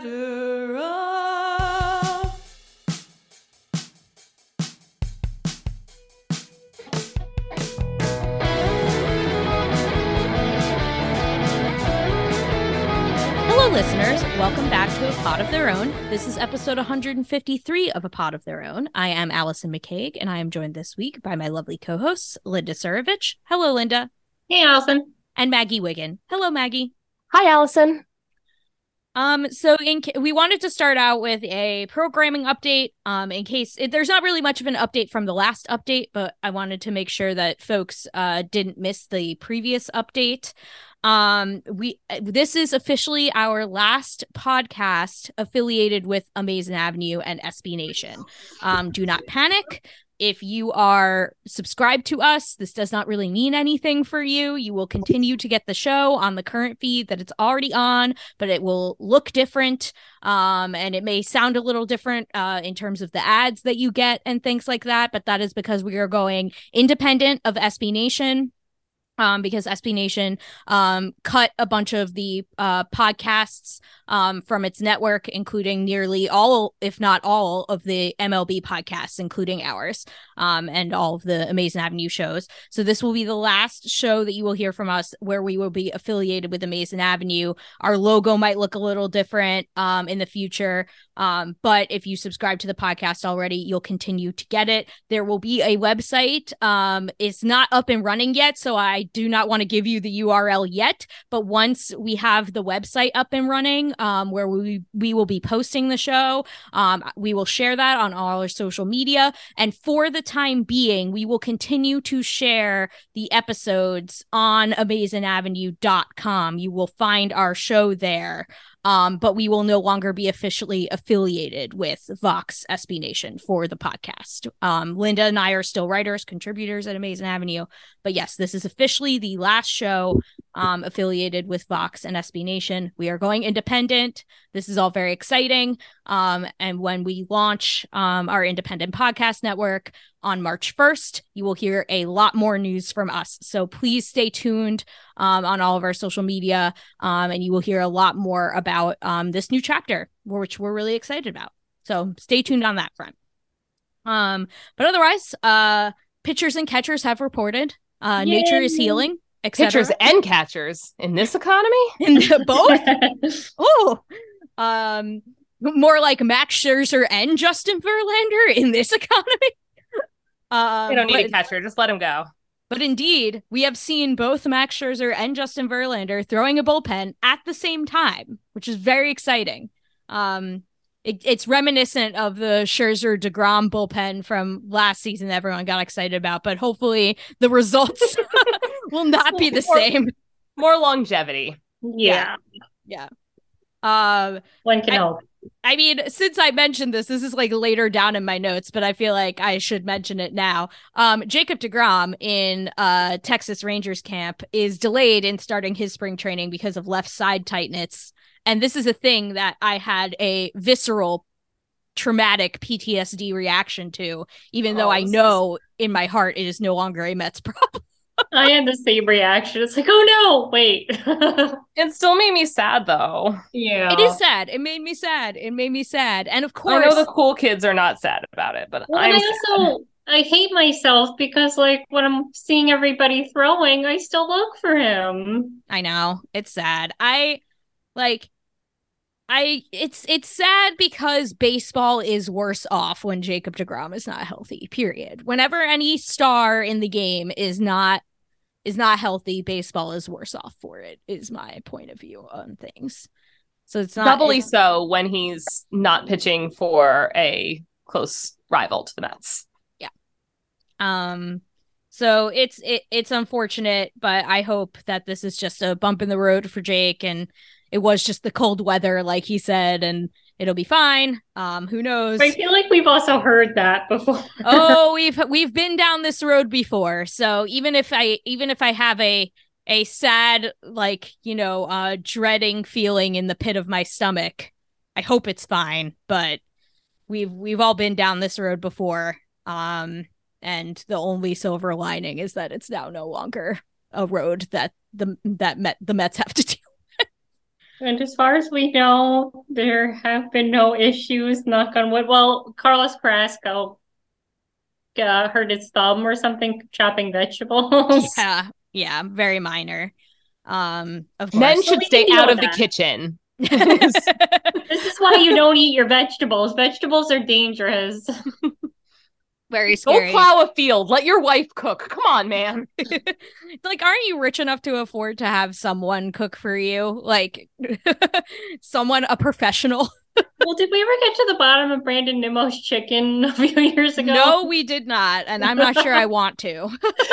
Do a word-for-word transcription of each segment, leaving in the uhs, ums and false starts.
Ladder Up. Hello, listeners. Welcome back to A Pod of Their Own. This is episode one hundred fifty-three of A Pod of Their Own. I am Allison McCaig, and I am joined this week by my lovely co-hosts, Linda Surovich. Hello, Linda. Hey, Allison. And Maggie Wiggin. Hello, Maggie. Hi, Allison. Um, so in ca- we wanted to start out with a programming update. Um, in case it, there's not really much of an update from the last update, but I wanted to make sure that folks uh didn't miss the previous update. Um, we this is officially our last podcast affiliated with Amazing Avenue and S B Nation. Um, do not panic. If you are subscribed to us, this does not really mean anything for you. You will continue to get the show on the current feed that it's already on, but it will look different. Um, and it may sound a little different uh, in terms of the ads that you get and things like that. But that is because we are going independent of S B Nation. Um, because S B Nation um, cut a bunch of the uh, podcasts um, from its network, including nearly all, if not all, of the M L B podcasts, including ours, um, and all of the Amazing Avenue shows. So this will be the last show that you will hear from us where we will be affiliated with Amazing Avenue. Our logo might look a little different um, in the future, um, but if you subscribe to the podcast already, you'll continue to get it. There will be a website. Um, it's not up and running yet, so I do not want to give you the U R L yet, but once we have the website up and running, um, where we we will be posting the show, um, we will share that on all our social media. And for the time being, we will continue to share the episodes on amazing avenue dot com. You will find our show there. Um, but we will no longer be officially affiliated with Vox S B Nation for the podcast. Um, Linda and I are still writers, contributors at Amazing Avenue. But yes, this is officially the last show um, affiliated with Vox and S B Nation. We are going independent. This is all very exciting. Um, and when we launch um, our independent podcast network on March first, you will hear a lot more news from us. So please stay tuned um, on all of our social media, um, and you will hear a lot more about um, this new chapter, which we're really excited about. So stay tuned on that front. Um, but otherwise, uh, pitchers and catchers have reported uh, nature is healing. Pitchers and catchers in this economy? In the, both? Oh, um, more like Max Scherzer and Justin Verlander in this economy. Um, they don't need but, a catcher. Just let him go. But indeed, we have seen both Max Scherzer and Justin Verlander throwing a bullpen at the same time, which is very exciting. Um, it, it's reminiscent of the Scherzer DeGrom bullpen from last season that everyone got excited about, but hopefully the results will not be the more, same. More longevity. Yeah. Yeah. yeah. Um, One can I, hope. I mean, since I mentioned this, this is like later down in my notes, but I feel like I should mention it now. Um, Jacob DeGrom in uh, Texas Rangers camp is delayed in starting his spring training because of left side tightness. And this is a thing that I had a visceral, traumatic P T S D reaction to, even oh, though I know is... in my heart it is no longer a Mets problem. I had the same reaction. It's like, oh no, wait. It still made me sad though. Yeah. It is sad. It made me sad. It made me sad. And of course, I know the cool kids are not sad about it, but well, I'm I also sad. I hate myself because like when I'm seeing everybody throwing, I still look for him. I know. It's sad. I like I it's it's sad because baseball is worse off when Jacob DeGrom is not healthy, period. Whenever any star in the game is not is not healthy, baseball is worse off for it, is my point of view on things. So it's not doubly it's, so when he's not pitching for a close rival to the Mets. Yeah. Um so it's it, it's unfortunate, but I hope that this is just a bump in the road for Jake, and it was just the cold weather, like he said, and it'll be fine. Um, who knows? I feel like we've also heard that before. oh, we've we've been down this road before. So even if I even if I have a a sad, like, you know, uh, dreading feeling in the pit of my stomach, I hope it's fine. But we've we've all been down this road before. Um, and the only silver lining is that it's now no longer a road that the that Met the Mets have to deal. And as far as we know, there have been no issues, knock on wood. Well, Carlos Carrasco uh, hurt his thumb or something chopping vegetables. Yeah, yeah, very minor. Um, of course. Men Well, should we stay can deal out with of the that. kitchen. This is why you don't eat your vegetables. Vegetables are dangerous. Very Go scary. plow a field. Let your wife cook. Come on, man. Like, aren't you rich enough to afford to have someone cook for you? Like, someone, a professional? Well, did we ever get to the bottom of Brandon Nimmo's chicken a few years ago? No, we did not. And I'm not sure I want to.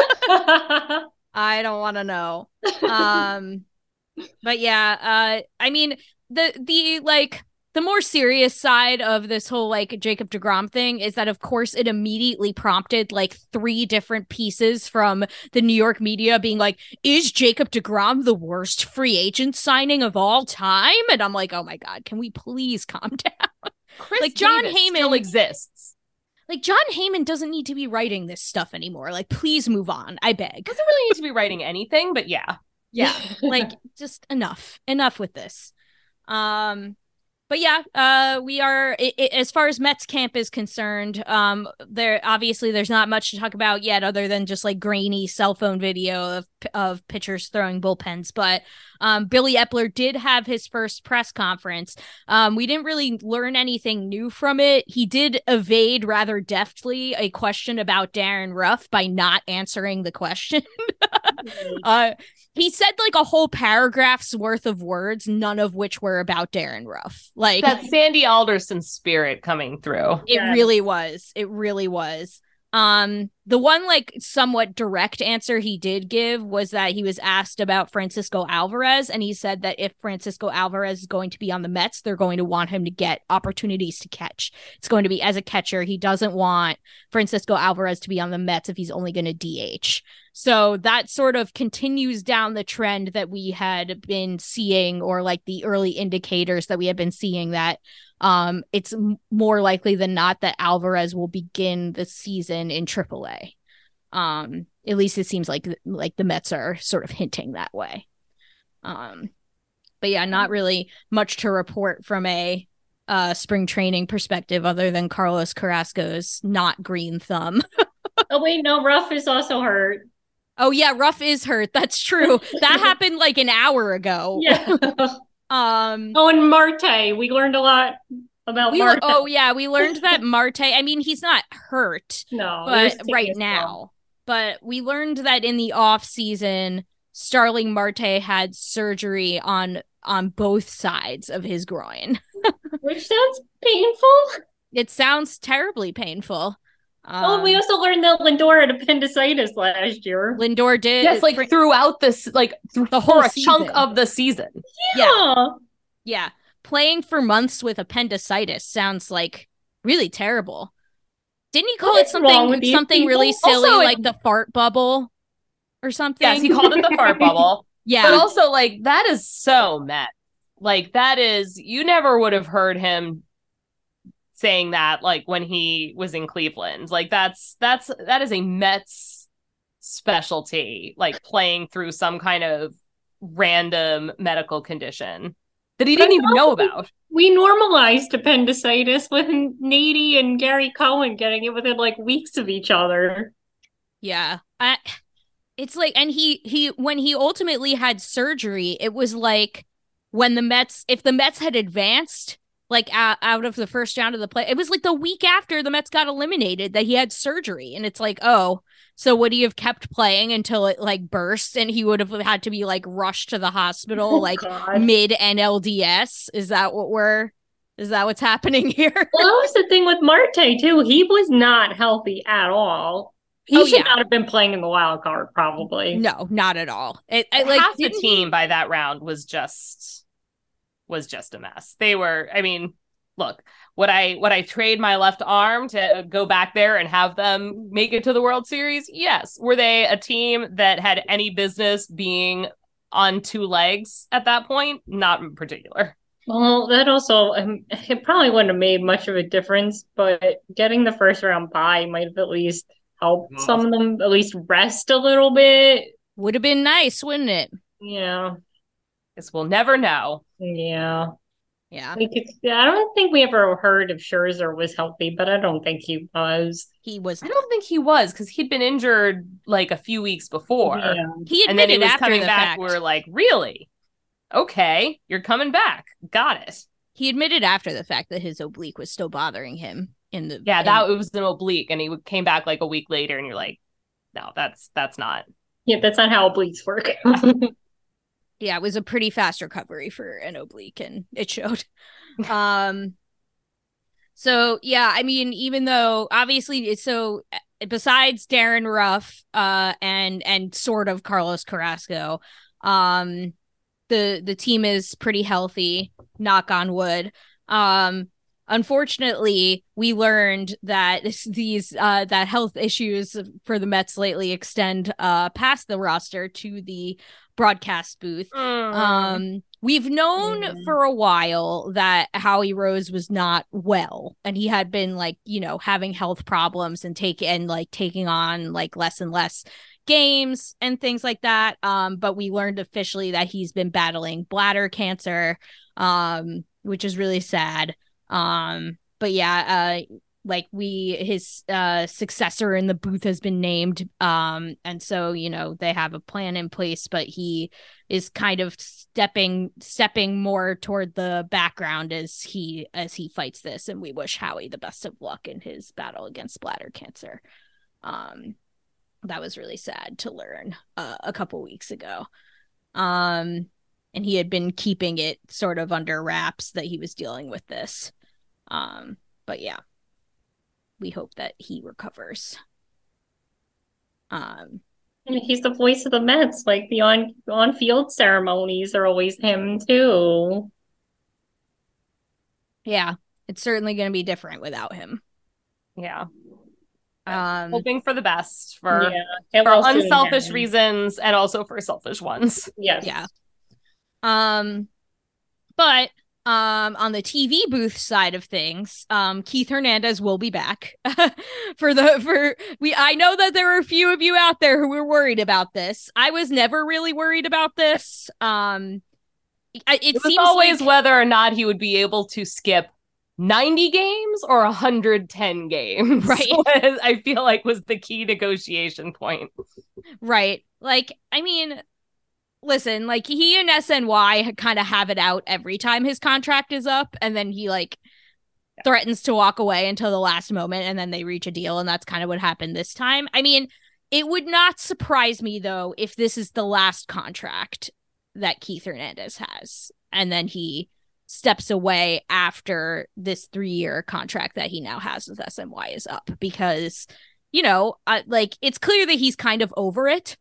I don't want to know. Um, but yeah, uh, I mean, the, the, like, the more serious side of this whole like Jacob deGrom thing is that, of course, it immediately prompted like three different pieces from the New York media being like, is Jacob deGrom the worst free agent signing of all time? And I'm like, oh my God, can we please calm down? Chris Like, John Davis Heyman- still exists. Like, John Heyman doesn't need to be writing this stuff anymore. Like, please move on. I beg. Doesn't really need to be writing anything, but yeah. Yeah, like just enough. Enough with this. Um But yeah, uh, we are, it, it, as far as Mets camp is concerned, um, there obviously there's not much to talk about yet other than just like grainy cell phone video of of pitchers throwing bullpens. But um, Billy Epler did have his first press conference. Um, we didn't really learn anything new from it. He did evade rather deftly a question about Darren Ruff by not answering the question. uh, he said like a whole paragraph's worth of words, none of which were about Darren Ruff. Like That Sandy Alderson spirit coming through. it Yes. really was. It really was. Um, the one like somewhat direct answer he did give was that he was asked about Francisco Alvarez, and he said that if Francisco Alvarez is going to be on the Mets, they're going to want him to get opportunities to catch. It's going to be as a catcher. He doesn't want Francisco Alvarez to be on the Mets if he's only going to D H. So that sort of continues down the trend that we had been seeing, or like the early indicators that we had been seeing, that um, it's m- more likely than not that Alvarez will begin the season in triple A. Um, at least it seems like like the Mets are sort of hinting that way. Um, but yeah, not really much to report from a uh, spring training perspective other than Carlos Carrasco's not green thumb. Oh wait, no, Ruff is also hurt. Oh yeah, Ruff is hurt. That's true. That happened like an hour ago. Yeah. Um. Oh, and Marte. We learned a lot about We, Marte. oh yeah, we learned that Marte. I mean, he's not hurt, no, but there's right tickets now. But we learned that in the off season, Starling Marte had surgery on on both sides of his groin. though, which sounds painful. It sounds terribly painful. Um, Oh, and we also learned that Lindor had appendicitis last year. Lindor did. Yes, like fr- throughout this, like th- The for whole a chunk season. of the season. Yeah. yeah, playing for months with appendicitis sounds like really terrible. Didn't he call What it is wrong something with these something really people? silly, Also, it- like the fart bubble or something? Yes, he called it the fart bubble. yeah. But also, like, that is so Met. Like, that is, you never would have heard him saying that, like, when he was in Cleveland. Like, that's, that's, that is a Mets specialty, like, playing through some kind of random medical condition that he didn't But even know also- about. We normalized appendicitis with Nady and Gary Cohen getting it within like weeks of each other. Yeah. I, it's like, and he, he, when he ultimately had surgery, it was like when the Mets, if the Mets had advanced like out, out of the first round of the play, it was like the week after the Mets got eliminated that he had surgery. And it's like, oh, so would he have kept playing until it like burst and he would have had to be like rushed to the hospital, Oh, like God. mid N L D S? Is that what we're, is that what's happening here? Well, that was the thing with Marte too. He was not healthy at all. He Oh, should yeah. not have been playing in the wild card, probably. No, not at all. It, I, like Half the didn't he- team by that round was just was just a mess. They were, I mean, look, would I would I trade my left arm to go back there and have them make it to the World Series? Yes. Were they a team that had any business being on two legs at that point? Not in particular. Well, that also, um, it probably wouldn't have made much of a difference, but getting the first round bye might have at least helped Well. some of them at least rest a little bit. Would have been nice, wouldn't it? Yeah. Guess we'll never know. Yeah. Yeah, We could, I don't think we ever heard if Scherzer was healthy, but I don't think he was. he was. I don't think he was because he'd been injured like a few weeks before. Yeah. He And then he admitted was after coming the back. fact. We're like, really? Okay, you're coming back. Got it. He admitted after the fact that his oblique was still bothering him in the. Yeah, in- that was an oblique, and he came back like a week later, and you're like, no, that's that's not. Yeah, that's not how obliques work. yeah, it was a pretty fast recovery for an oblique, and it showed. um. So yeah, I mean, even though obviously it's so. Besides Darren Ruff, uh, and and sort of Carlos Carrasco, um, the the team is pretty healthy. Knock on wood. Um, unfortunately, we learned that this, these uh that health issues for the Mets lately extend uh past the roster to the broadcast booth. Mm. Um, we've known Mm. for a while that Howie Rose was not well, and he had been like, you know, having health problems and take and like taking on like less and less games and things like that. Um, but we learned officially that he's been battling bladder cancer, um, which is really sad. Um, but yeah, uh, like we his uh successor in the booth has been named, um and so you know they have a plan in place, but he is kind of stepping stepping more toward the background as he as he fights this, and we wish Howie the best of luck in his battle against bladder cancer. Um that was really sad to learn uh, a couple weeks ago, um and he had been keeping it sort of under wraps that he was dealing with this, um but yeah, we hope that he recovers. Um, And he's the voice of the Mets. Like the on on field ceremonies are always him too. yeah, it's certainly going to be different without him. Yeah. Um, Hoping for the best for, Yeah. And for we'll soon unselfish have him. reasons and also for selfish ones. Yes. yeah. Um, but um, on the T V booth side of things, um, Keith Hernandez will be back for the for we. I know that there are a few of you out there who were worried about this. I was never really worried about this. Um, I, it, It was seems always like, whether or not he would be able to skip ninety games or one hundred ten games. Right. was- I feel like was the key negotiation point. right. Like, I mean, listen, like he and S N Y kind of have it out every time his contract is up, and then he like yeah. threatens to walk away until the last moment, and then they reach a deal, and that's kind of what happened this time. I mean, it would not surprise me though if this is the last contract that Keith Hernandez has, and then he steps away after this three-year contract that he now has with S N Y is up, because you know, uh, like it's clear that he's kind of over it.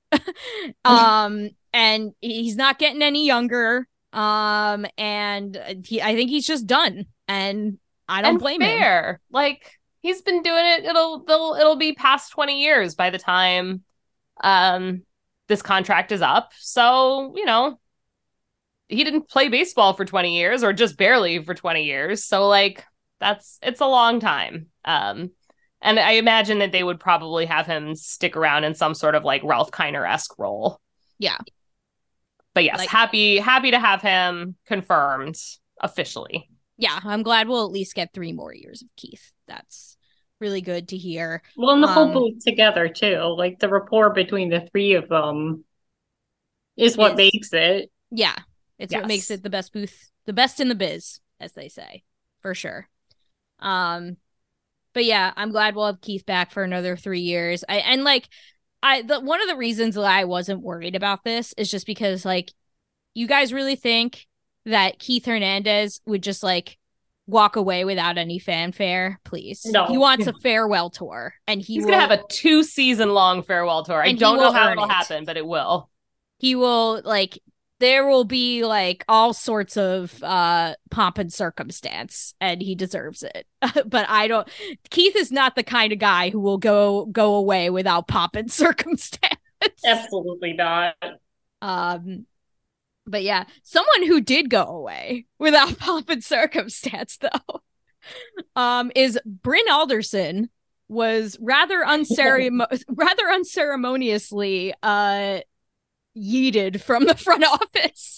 um and he's not getting any younger, um and he, I think he's just done, and I don't and blame fair. him. Like he's been doing it, it'll it'll it'll be past twenty years by the time um this contract is up. So, you know, he didn't play baseball for twenty years, or just barely for twenty years. So like that's it's a long time. Um and I imagine that they would probably have him stick around in some sort of like Ralph Kiner-esque role. Yeah. But yes, like, happy happy to have him confirmed officially. Yeah, I'm glad we'll at least get three more years of Keith. That's really good to hear. Well, and the whole Um, booth together too. Like the rapport between the three of them is what Yes. makes it. Yeah, it's what Yes. makes it the best booth, the best in the biz, as they say, for sure. Um, but yeah, I'm glad we'll have Keith back for another three years. I and like, I the one of the reasons that I wasn't worried about this is just because like, you guys really think that Keith Hernandez would just like walk away without any fanfare? Please, No. he wants a farewell tour, and he He's will, gonna have a two season long farewell tour. I And he don't know will how earn it'll it. happen, but it will. he will like there will be like all sorts of uh pomp and circumstance, and he deserves it. But I don't Keith is not the kind of guy who will go go away without pomp and circumstance. Absolutely not. Um but yeah, someone who did go away without pomp and circumstance though um is Bryn Alderson. Was rather unceremon- rather unceremoniously uh yeeted from the front office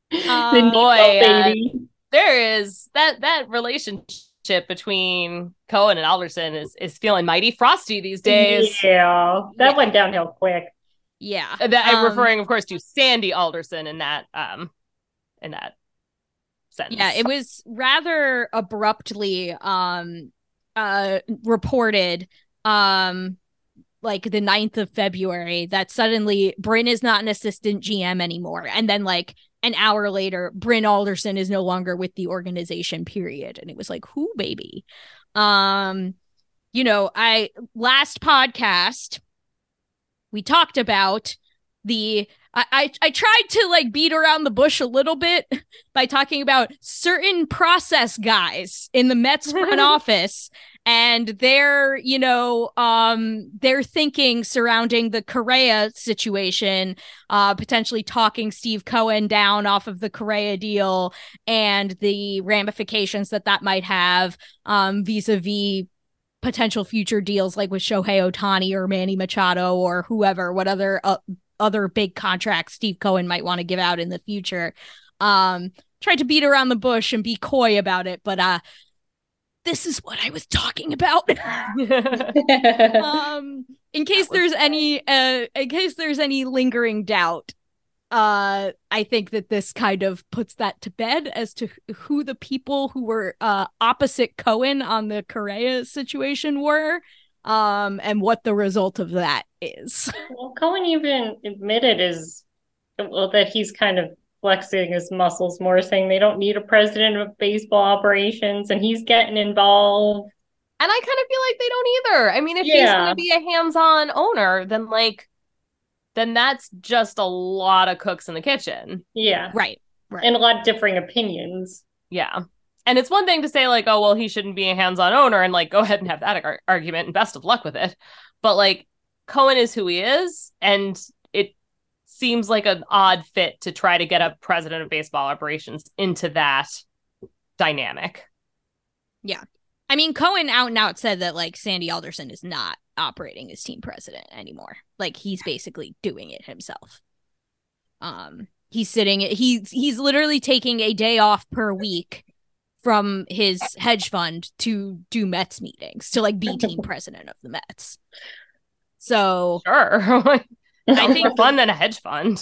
Uh, the Nico boy, uh, baby. there is that that relationship between Cohen and Alderson is is feeling mighty frosty these days. Yeah, that Yeah. went downhill quick. yeah. Uh, That I'm Um, referring, of course, to Sandy Alderson in that um in that sentence. Yeah, it was rather abruptly um uh reported um like the ninth of February that suddenly Bryn is not an assistant G M anymore. And then like an hour later, Bryn Alderson is no longer with the organization, period. And it was like, who baby? Um, you know, I last podcast we talked about the I, I I tried to like beat around the bush a little bit by talking about certain process guys in the Mets front office and their, you know, um, their thinking surrounding the Correa situation, uh, potentially talking Steve Cohen down off of the Correa deal and the ramifications that that might have, um, vis-a-vis potential future deals like with Shohei Ohtani or Manny Machado or whoever, what other uh, other big contracts Steve Cohen might want to give out in the future. Um, tried to beat around the bush and be coy about it, but uh, this is what I was talking about. um, in case there's any, uh, in case there's any lingering doubt, uh, I think that this kind of puts that to bed as to who the people who were uh, opposite Cohen on the Correa situation were, um, and what the result of that is. Well, Cohen even admitted is well that he's kind of flexing his muscles more, saying they don't need a president of baseball operations, and he's getting involved. And I kind of feel like they don't either. I mean, if he's Yeah. going to be a hands-on owner, then like, then that's just a lot of cooks in the kitchen. Yeah, Right, right. and a lot of differing opinions. Yeah. And it's one thing to say like, oh, well, he shouldn't be a hands-on owner and like, go ahead and have that ar- argument and best of luck with it. But like, Cohen is who he is. And it seems like an odd fit to try to get a president of baseball operations into that dynamic. Yeah. I mean, Cohen out and out said that like Sandy Alderson is not operating as team president anymore. Like he's basically doing it himself. Um, he's sitting, he's he's literally taking a day off per week from his hedge fund to do Mets meetings to like be team president of the Mets. So Sure. I Sounds think- more fun than a hedge fund.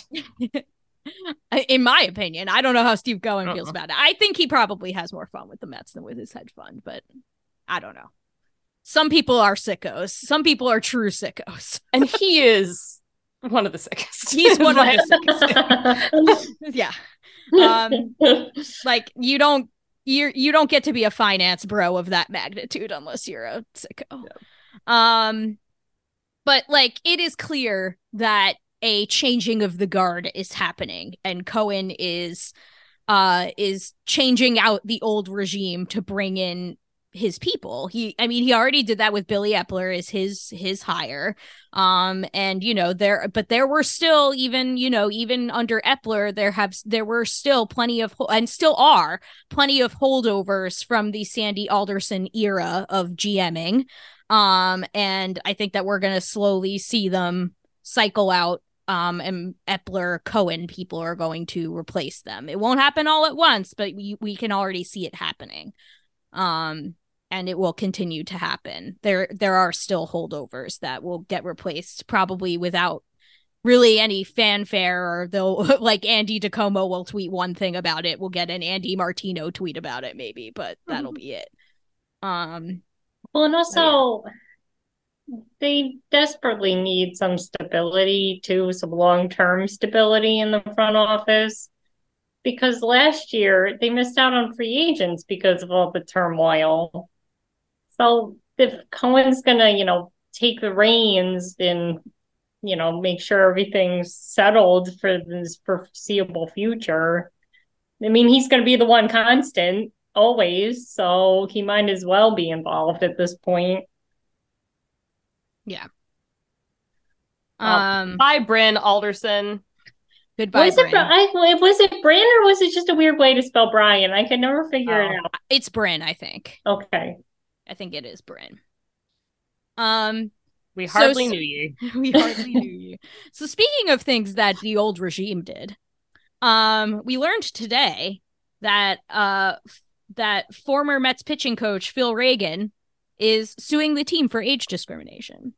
in my opinion, I don't know how Steve Cohen feels Uh-uh. about it. I think he probably has more fun with the Mets than with his hedge fund, but I don't know. Some people are sickos. Some people are true sickos. And he is one of the sickest. He's one of Like, the sickos. Yeah. Um, like you don't you you don't get to be a finance bro of that magnitude unless you're a sicko. Um, but like it is clear that a changing of the guard is happening, and Cohen is uh is changing out the old regime to bring in his people. He I mean he already did that with Billy Epler as his his hire. Um and you know there but there were still even you know even under Epler there have there were still plenty of and still are plenty of holdovers from the Sandy Alderson era of GMing. Um and I think that we're going to slowly see them cycle out. Um, and Epler, Cohen people are going to replace them. It won't happen all at once, but we, we can already see it happening. Um, and it will continue to happen. There there are still holdovers that will get replaced, probably without really any fanfare, or they'll like Andy DeComo will tweet one thing about it. We'll get an Andy Martino tweet about it, maybe, but that'll Mhm. be it. Um, Well, and also they desperately need some stability too, some long-term stability in the front office. Because last year they missed out on free agents because of all the turmoil. So if Cohen's gonna, you know, take the reins and, you know, make sure everything's settled for this foreseeable future, I mean, he's gonna be the one constant always, so he might as well be involved at this point. um, Bye, Bryn Alderson. goodbye, Was it, Bryn. I, was it Bryn or was it just a weird way to spell Brian? I could never figure it Oh. out. It's Bryn, I think. Okay. I think it is Bryn. Um, We So hardly s- knew you. we hardly knew you. So speaking of things that the old regime did, Um, we learned today that uh that former Mets pitching coach Phil Reagan is suing the team for age discrimination.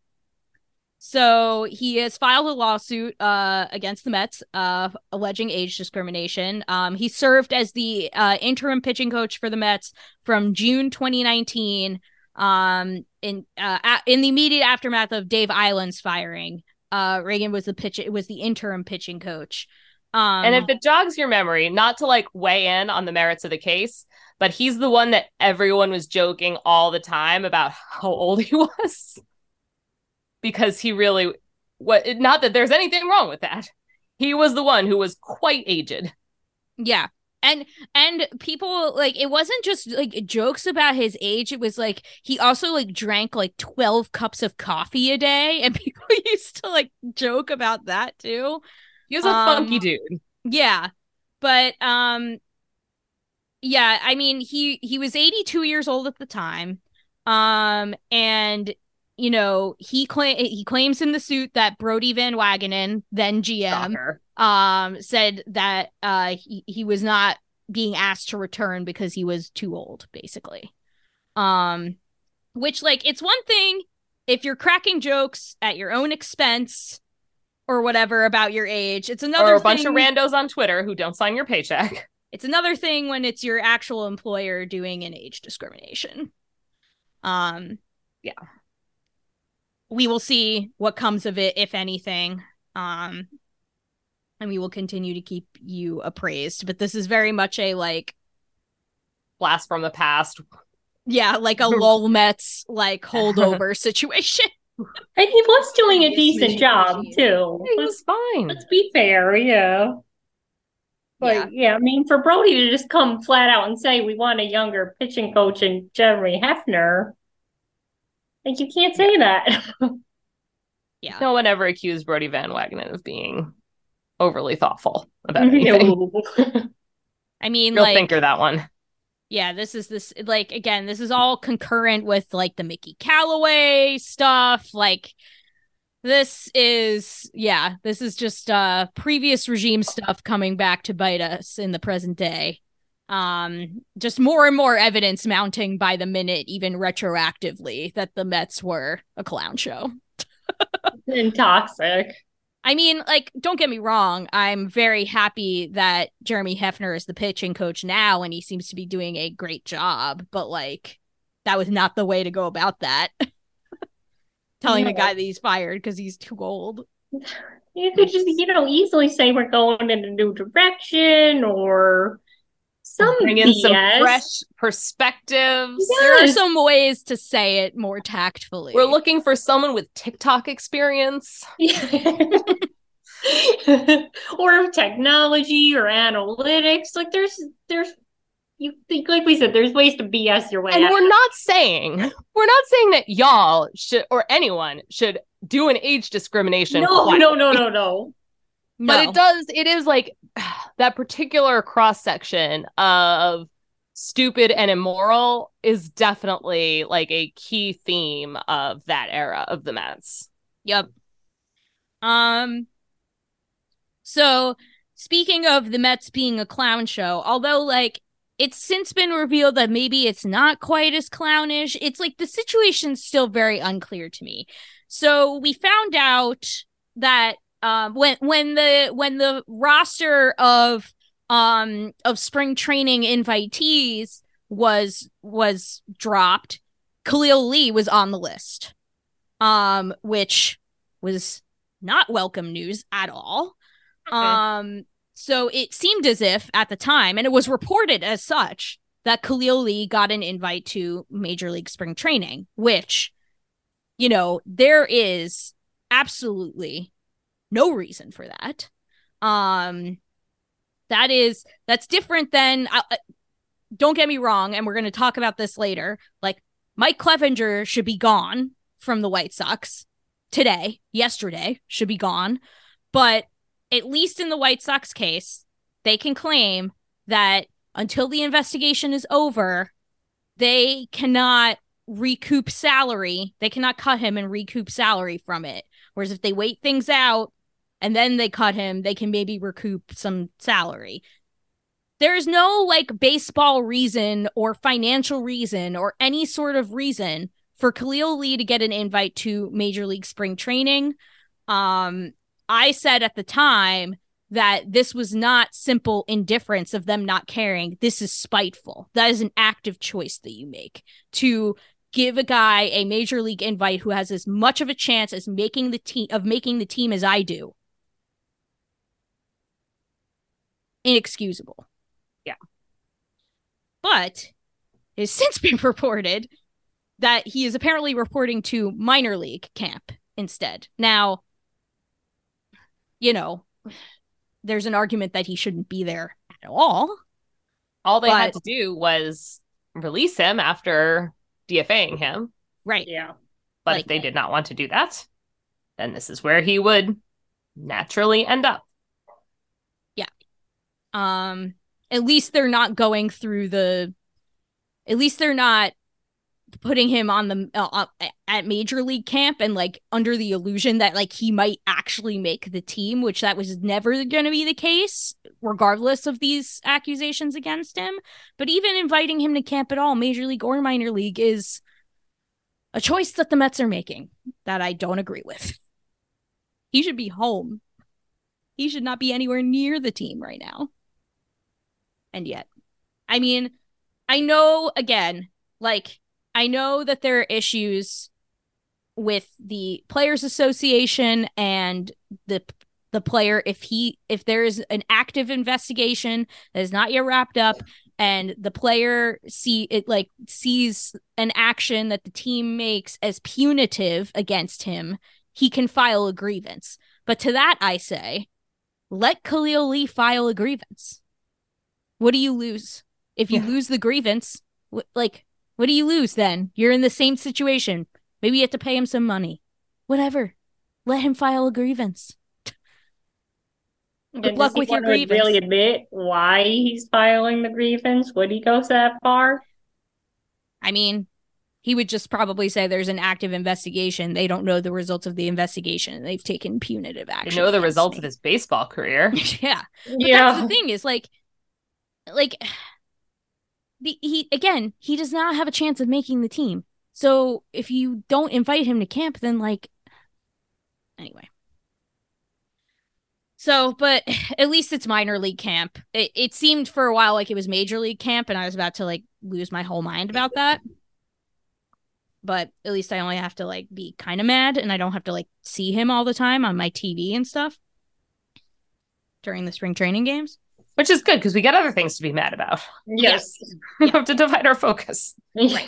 So he has filed a lawsuit uh, against the Mets, uh, alleging age discrimination. Um, he served as the uh, interim pitching coach for the Mets from June twenty nineteen, um, in uh, a- in the immediate aftermath of Dave Island's firing. Uh, Reagan was the pitch was the interim pitching coach. Um, And if it jogs your memory, not to like weigh in on the merits of the case, but he's the one that everyone was joking all the time about how old he was. Because he really, what? Not that there's anything wrong with that. He was the one who was quite aged. Yeah. And and people, like, it wasn't just like jokes about his age. It was like he also like drank like twelve cups of coffee a day, and people used to like joke about that too. He was a Um, funky dude. Yeah. But um yeah, I mean, he he was eighty-two years old at the time. Um and you know, he cla- he claims in the suit that Brody Van Wagenen, then G M, Shocker. um said that uh he, he was not being asked to return because he was too old, basically. Um which, like, it's one thing if you're cracking jokes at your own expense or whatever about your age. It's another Or a bunch thing, of randos on Twitter who don't sign your paycheck. it's another thing when it's your actual employer doing an age discrimination. Um Yeah. We will see what comes of it, if anything. Um, and we will continue to keep you appraised. But this is very much a, like, Blast from the past. yeah, like a lol Mets, like, holdover situation. And he was doing a Yes, decent Michigan job Machine. too. He Let's, was fine. let's be fair, yeah. But Yeah. yeah. I mean, for Brody to just come flat out and say we want a younger pitching coach in Jeremy Hefner, like, you can't say that. Yeah. No one ever accused Brody Van Wagenen of being overly thoughtful about anything. No. I mean, Real like, thinker, that one. yeah, this is this, like, again, this is all concurrent with, like, the Mickey Callaway stuff. Like, this is, yeah, this is just uh previous regime stuff coming back to bite us in the present day. Um, just more and more evidence mounting by the minute, even retroactively, that the Mets were a clown show. And toxic. I mean, like, don't get me wrong. I'm very happy that Jeremy Hefner is the pitching coach now, and he seems to be doing a great job. But, like, that was not the way to go about that. Telling No. the guy that he's fired because he's too old. You could just, you know, easily say we're going in a new direction or some Bring in B S. some fresh perspectives. Yeah. There are Yes. some ways to say it more tactfully. We're looking for someone with TikTok experience. Or technology or analytics. Like there's there's you think, like we said, there's ways to B S your way And out. we're not saying, we're not saying that y'all should, or anyone should do an age discrimination. No, quite. no, no, no, no. no. But it does, it is like that particular cross section of stupid and immoral is definitely like a key theme of that era of the Mets. Yep. Um. So, speaking of the Mets being a clown show, although, like, it's since been revealed that maybe it's not quite as clownish, it's like the situation's still very unclear to me. So we found out that um when when the when the roster of um of spring training invitees was was dropped, Khalil Lee was on the list. Um, which was not welcome news at all. Okay. Um, so it seemed as if at the time, and it was reported as such, that Khalil Lee got an invite to Major League Spring Training, which, you know, there is absolutely no reason for that. Um, that is, that's different than, uh, don't get me wrong, and we're going to talk about this later, like, Mike Clevenger should be gone from the White Sox today, yesterday, should be gone. But at least in the White Sox case, they can claim that until the investigation is over, they cannot recoup salary. They cannot cut him and recoup salary from it. Whereas if they wait things out and then they cut him, they can maybe recoup some salary. There's no like baseball reason or financial reason or any sort of reason for Khalil Lee to get an invite to Major League Spring Training. Um, I said at the time that this was not simple indifference of them not caring. This is spiteful. That is an active choice that you make to give a guy a Major League invite who has as much of a chance as making the team of making the team as I do. Inexcusable. Yeah. But it has since been reported that he is apparently reporting to minor league camp instead. Now, you know, there's an argument that he shouldn't be there at all. All they but, had to do was release him after DFAing him. Right. Yeah. But like, if they did not want to do that, then this is where he would naturally end up. Yeah. Um, at least they're not going through the, at least they're not putting him on the uh, at Major League camp and like under the illusion that like he might actually make the team, which that was never going to be the case regardless of these accusations against him. But even inviting him to camp at all, Major League or minor league, is a choice that the Mets are making that I don't agree with. He should be home. He should not be anywhere near the team right now. And yet, I mean, I know, again, like, I know that there are issues with the Players Association and the the player if he if there is an active investigation that is not yet wrapped up and the player see it like sees an action that the team makes as punitive against him, he can file a grievance. But to that I say, let Khalil Lee file a grievance. What do you lose? If you yeah. lose the grievance, wh- like what do you lose then? You're in the same situation. Maybe you have to pay him some money. Whatever. Let him file a grievance. Good and luck with your grievance. Does he really admit why he's filing the grievance? Would he go that far? I mean, he would just probably say there's an active investigation. They don't know the results of the investigation. They've taken punitive action. They know the results me. of his baseball career. yeah. But yeah. that's the thing is like, like... The, he again, he does not have a chance of making the team. So if you don't invite him to camp, then like, anyway. So, but at least it's minor league camp. It, it seemed for a while like it was major league camp, and I was about to like lose my whole mind about that. But at least I only have to like be kind of mad, and I don't have to like see him all the time on my T V and stuff during the spring training games. Which is good because we got other things to be mad about. Yes. We have to divide our focus. Right.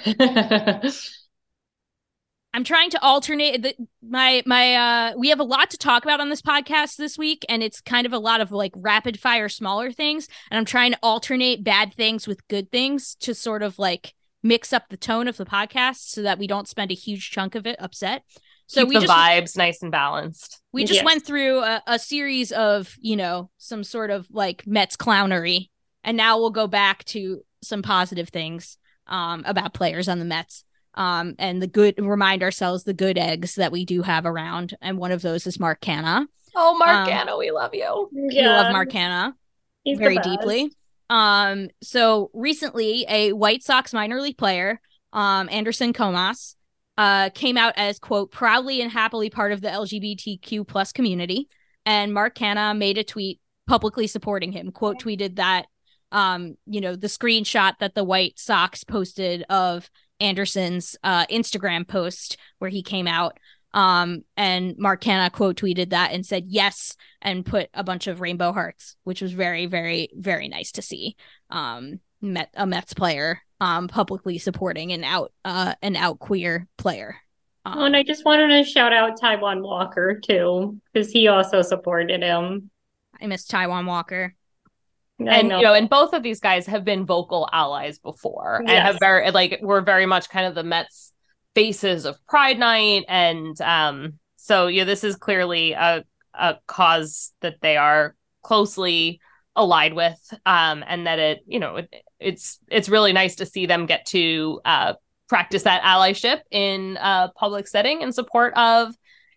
I'm trying to alternate the, my my uh we have a lot to talk about on this podcast this week, and it's kind of a lot of like rapid fire smaller things, and I'm trying to alternate bad things with good things to sort of like mix up the tone of the podcast so that we don't spend a huge chunk of it upset. So Keep we the just vibes nice and balanced. We just yes. went through a, a series of, you know, some sort of like Mets clownery, and now we'll go back to some positive things um, about players on the Mets. Um, and the good remind ourselves the good eggs that we do have around, and one of those is Mark Canha. Oh, Mark um, Canha, we love you. Yeah. We love Mark Canha He's very deeply. Um, so recently, a White Sox minor league player, um, Anderson Comas, uh, came out as, quote, proudly and happily part of the L G B T Q plus community. And Mark Canha made a tweet publicly supporting him, quote, tweeted that, um, you know, the screenshot that the White Sox posted of Anderson's uh, Instagram post where he came out. Um, and Mark Canha quote tweeted that and said yes, and put a bunch of rainbow hearts, which was very, very, very nice to see. Um, Met a Mets player um publicly supporting an out uh an out queer player. Um, oh, and I just wanted to shout out Taiwan Walker too, because he also supported him. I miss Taiwan Walker. I and know. you know, and both of these guys have been vocal allies before, Yes. and have very like we're very much kind of the Mets faces of Pride Night, and um, so yeah, this is clearly a a cause that they are closely allied with, um, and that it you know it, it's it's really nice to see them get to uh practice that allyship in a public setting in support of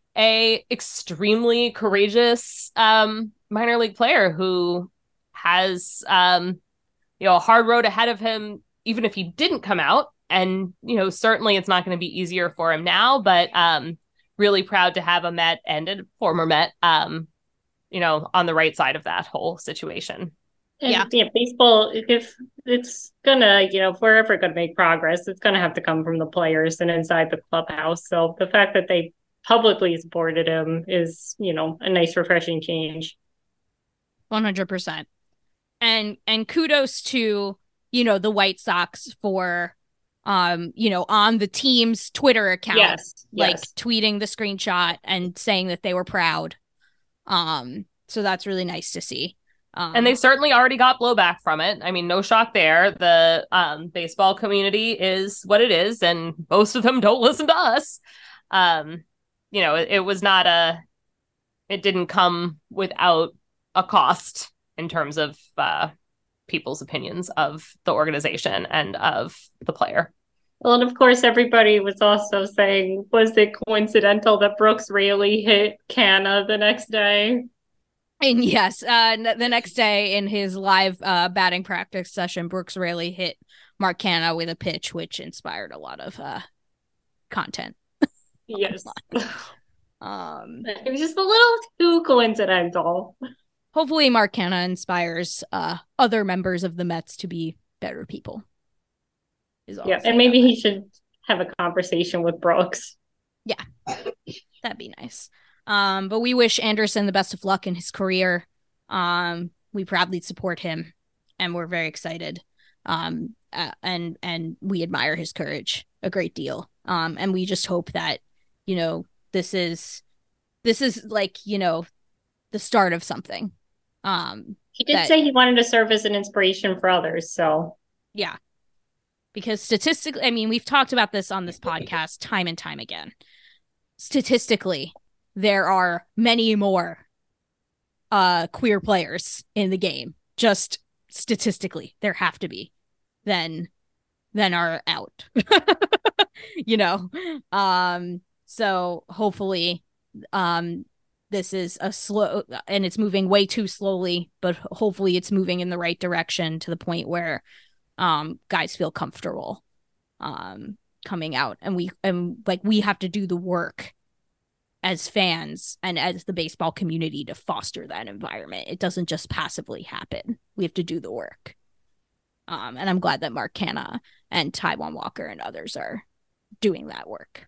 a extremely courageous um, minor league player who has um, you know a hard road ahead of him, even if he didn't come out. And you know certainly it's not going to be easier for him now, but um, really proud to have a Met and a former Met, um, you know, on the right side of that whole situation. And, Yeah. yeah, baseball, if it's gonna, you know, if we're ever gonna make progress, it's gonna have to come from the players and inside the clubhouse. So the fact that they publicly supported him is, you know, a nice, refreshing change. one hundred percent. And and kudos to, you know, the White Sox for, um, you know, on the team's Twitter account, Yes, like yes. tweeting the screenshot and saying that they were proud. Um, so that's really nice to see. Um, And they certainly already got blowback from it. I mean, no shock there. The um, baseball community is what it is, and most of them don't listen to us. Um, you know, it, it was not a, it didn't come without a cost in terms of uh, people's opinions of the organization and of the player. Well, and of course, everybody was also saying, was it coincidental that Brooks Raley hit Canna the next day? And yes, uh, n- the next day in his live uh, batting practice session, Brooks Raley hit Mark Canha with a pitch, which inspired a lot of uh, content. Yes. Um, It was just a little too coincidental. hopefully, Mark Canha inspires uh, other members of the Mets to be better people. Is all Yeah, I'll say and maybe about he should have a conversation with Brooks. that. That'd be nice. Um, but we wish Anderson the best of luck in his career. Um, we proudly support him, and we're very excited. Um, uh, and and we admire his courage a great deal. Um, and we just hope that, you know, this is this is like, you know, the start of something. Um, He did that- say he wanted to serve as an inspiration for others, so yeah, because statistically, I mean, we've talked about this on this podcast time and time again. Statistically, there are many more uh, queer players in the game. Just statistically, there have to be than than are out. You know, um, so hopefully, um, this is a slow, and it's moving way too slowly, but hopefully, it's moving in the right direction to the point where um, guys feel comfortable um, coming out, and we and like we have to do the work as fans and as the baseball community to foster that environment. It doesn't just passively happen. We have to do the work. Um, and I'm glad that Mark Canha and Taijuan Walker and others are doing that work.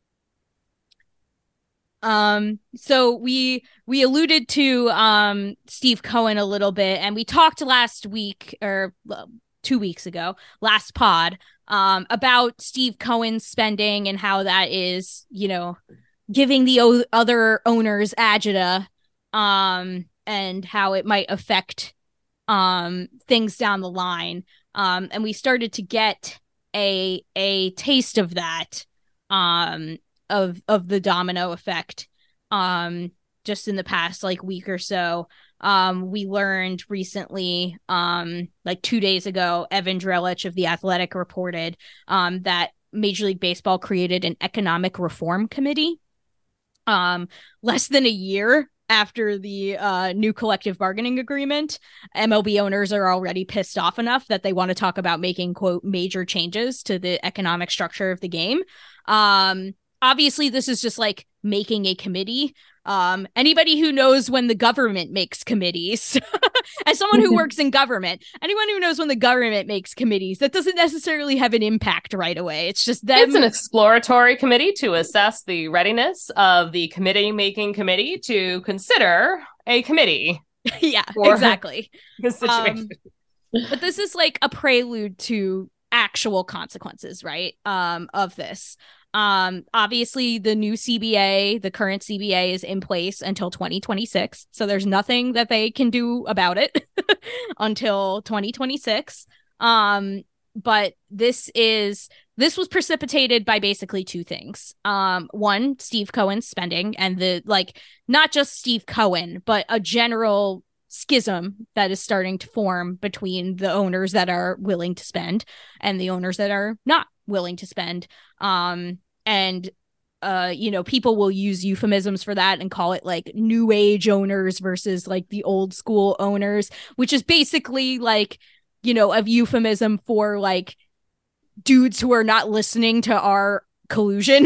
Um, so we we alluded to um Steve Cohen a little bit, and we talked last week or uh, two weeks ago, last pod, um, about Steve Cohen's spending and how that is, you know, giving the o- other owners agita, um, and how it might affect um things down the line. Um, and we started to get a a taste of that, um, of of the domino effect, um, just in the past like week or so. Um, we learned recently, um, like two days ago, Evan Drellich of The Athletic reported um that Major League Baseball created an economic reform committee um less than a year after the uh, new collective bargaining agreement. M L B owners are already pissed off enough that they want to talk about making, quote, major changes to the economic structure of the game. Um, obviously, this is just like making a committee. Um, anybody who knows when the government makes committees, as someone who works in government, anyone who knows when the government makes committees, that doesn't necessarily have an impact right away. It's just them. It's an exploratory committee to assess the readiness of the committee-making committee to consider a committee. Yeah, for exactly. This situation. Um, but this is like a prelude to actual consequences, right? Um, of this. Um, obviously the new C B A, the current C B A is in place until twenty twenty-six. So there's nothing that they can do about it until twenty twenty-six. Um, but this is, this was precipitated by basically two things. Um, one, Steve Cohen's spending, and the, like, not just Steve Cohen, but a general schism that is starting to form between the owners that are willing to spend and the owners that are not willing to spend. Um, and uh, you know, people will use euphemisms for that and call it like new age owners versus like the old school owners, which is basically like, you know, a euphemism for like dudes who are not listening to our collusion.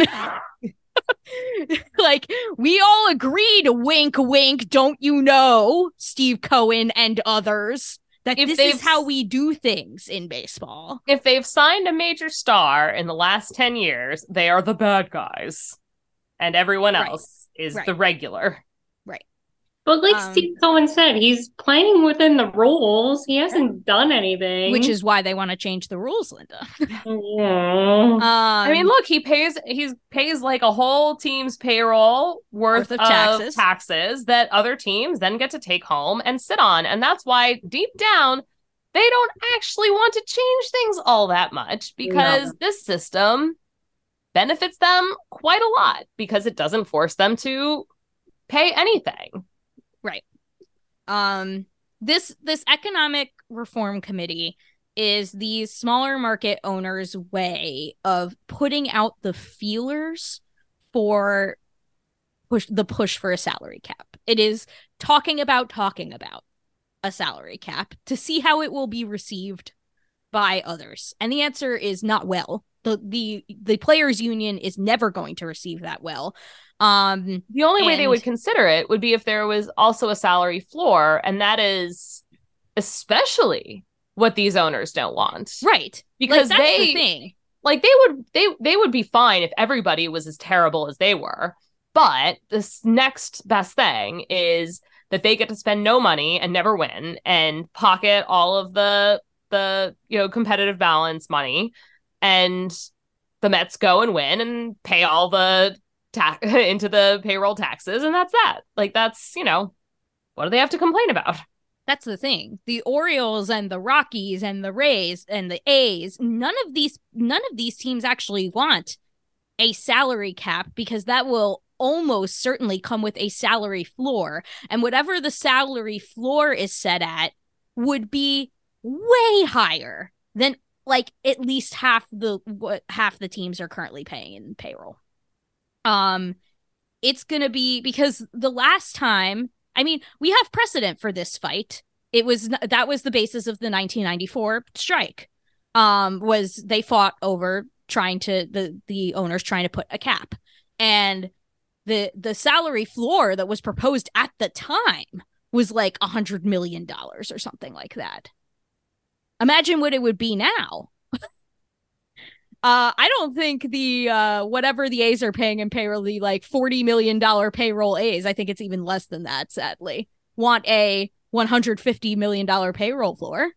Like, we all agreed, wink, wink, don't you know, Steve Cohen and others, that If this they've- is how we do things in baseball. If they've signed a major star in the last ten years, they are the bad guys. And everyone Right. else is Right. the regular. But like Um, Steve Cohen said, he's playing within the rules. He hasn't done anything. Which is why they want to change the rules, Linda. Yeah. Um, I mean, look, he pays he pays like a whole team's payroll worth, Worth of of taxes. taxes. that other teams then get to take home and sit on. And that's why deep down, they don't actually want to change things all that much because No. this system benefits them quite a lot because it doesn't force them to pay anything. um, this this economic reform committee is these smaller market owners' way of putting out the feelers for push the push for a salary cap. It is talking about talking about a salary cap to see how it will be received by others. And the answer is not well. The the the players union is never going to receive that well. Um The only way they And- would consider it would be if there was also a salary floor, and that is especially what these owners don't want. right. Because like, that's they the thing. like they would they they would be fine if everybody was as terrible as they were. But this next best thing is that they get to spend no money and never win and pocket all of the the you know competitive balance money, and the Mets go and win and pay all the ta- into the payroll taxes, and that's that. Like, that's, you know, what do they have to complain about? That's the thing. The Orioles and the Rockies and the Rays and the A's, none of these none of these teams actually want a salary cap because that will almost certainly come with a salary floor. And whatever the salary floor is set at would be way higher than like at least half the what half the teams are currently paying in payroll. Um it's going to be because the last time, I mean, we have precedent for this fight. It was that was the basis of the nineteen ninety-four strike. Um, was they fought over trying to the the owners trying to put a cap, and the the salary floor that was proposed at the time was like a hundred million dollars or something like that. Imagine what it would be now. Uh, I don't think the uh, whatever the A's are paying in payroll, the like forty million dollars payroll A's, I think it's even less than that, sadly, want a one hundred fifty million dollars payroll floor.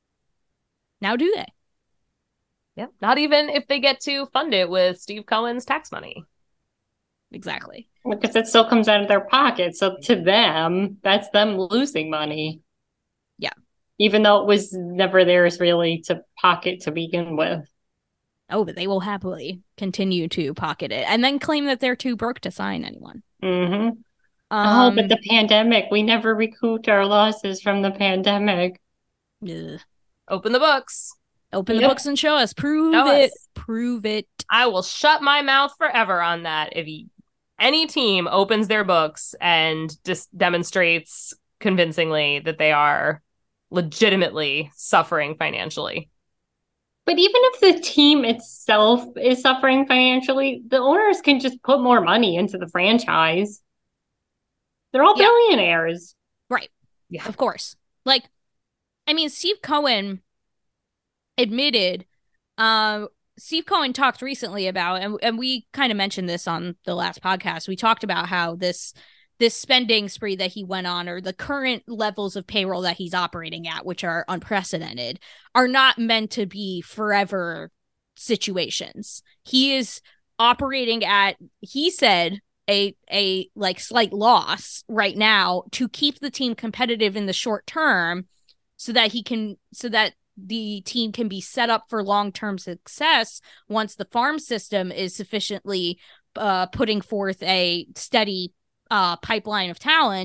Now do they? Yep. Not even if they get to fund it with Steve Cohen's tax money. Exactly. Because it still comes out of their pocket. So to them, that's them losing money. Yeah. Even though it was never theirs really to pocket to begin with. Oh, but they will happily continue to pocket it and then claim that they're too broke to sign anyone. Mm-hmm. Um, oh, but the pandemic, we never recouped our losses from the pandemic. ugh. Open the books. Open the Yep. books and show us. Prove Show it. us. Prove it. I will shut my mouth forever on that. If y- any team opens their books and just demonstrates convincingly that they are legitimately suffering financially. But even if the team itself is suffering financially, the owners can just put more money into the franchise. They're all Yeah. billionaires. Right. Yeah. Of course. Like, I mean, Steve Cohen admitted, um, Steve Cohen talked recently about, and, and we kind of mentioned this on the last podcast. We talked about how this this spending spree that he went on, or the current levels of payroll that he's operating at, which are unprecedented, are not meant to be forever situations. He is operating at, he said, a a like slight loss right now to keep the team competitive in the short term, so that he can so that the team can be set up for long-term success once the farm system is sufficiently uh, putting forth a steady uh, pipeline of talent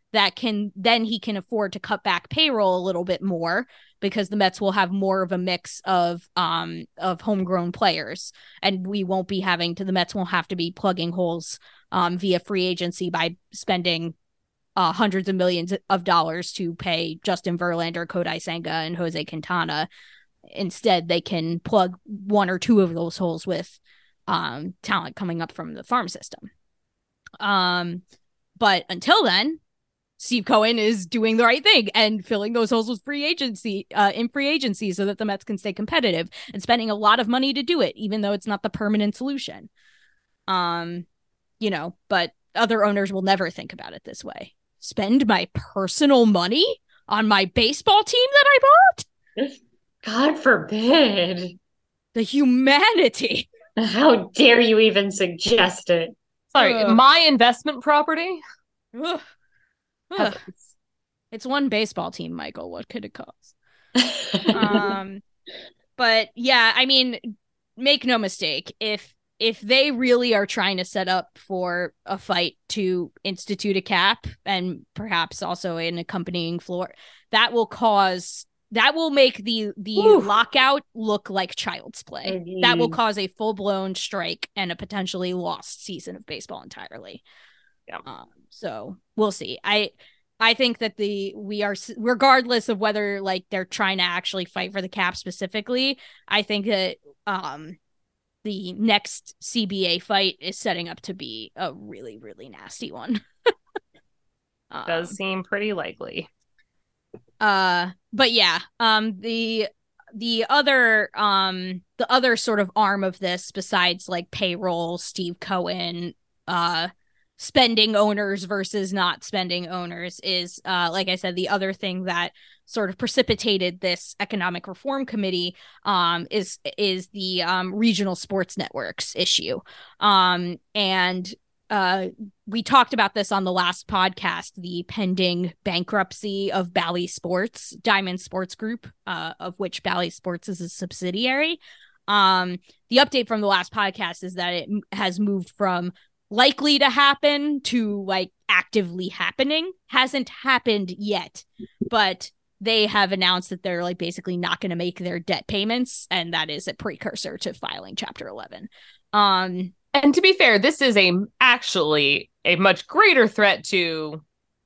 that can then he can afford to cut back payroll a little bit more because the Mets will have more of a mix of um of homegrown players, and we won't be having to the Mets won't have to be plugging holes um via free agency by spending uh hundreds of millions of dollars to pay Justin Verlander, Kodai Senga, and Jose Quintana. Instead, they can plug one or two of those holes with um talent coming up from the farm system. Um, but until then, Steve Cohen is doing the right thing and filling those holes with free agency, uh, in free agency, so that the Mets can stay competitive and spending a lot of money to do it, even though it's not the permanent solution. Um, you know, but other owners will never think about it this way. Spend my personal money on my baseball team that I bought? God forbid. The humanity. How dare you even suggest it? Sorry, Ugh. my investment property? Ugh. Ugh. It's one baseball team, Michael. What could it cost? um, but yeah, I mean, make no mistake. If if they really are trying to set up for a fight to institute a cap and perhaps also an accompanying floor, that will cause that will make the the Oof. lockout look like child's play. Indeed. That will cause a full blown strike and a potentially lost season of baseball entirely. Yeah. Um, so we'll see. I I think that the we are regardless of whether like they're trying to actually fight for the cap specifically. I think that um the next C B A fight is setting up to be a really really nasty one. um, Does seem pretty likely. Uh, but yeah, um, the the other um the other sort of arm of this, besides like payroll, Steve Cohen, uh, spending owners versus not spending owners, is uh, like I said, the other thing that sort of precipitated this economic reform committee um is is the um regional sports networks issue, um and. Uh, we talked about this on the last podcast, the pending bankruptcy of Bally Sports, Diamond Sports Group, uh, of which Bally Sports is a subsidiary. Um, the update from the last podcast is that it m- has moved from likely to happen to like actively happening. Hasn't happened yet, but they have announced that they're like basically not going to make their debt payments, and that is a precursor to filing Chapter eleven. Um, And to be fair, this is a actually a much greater threat to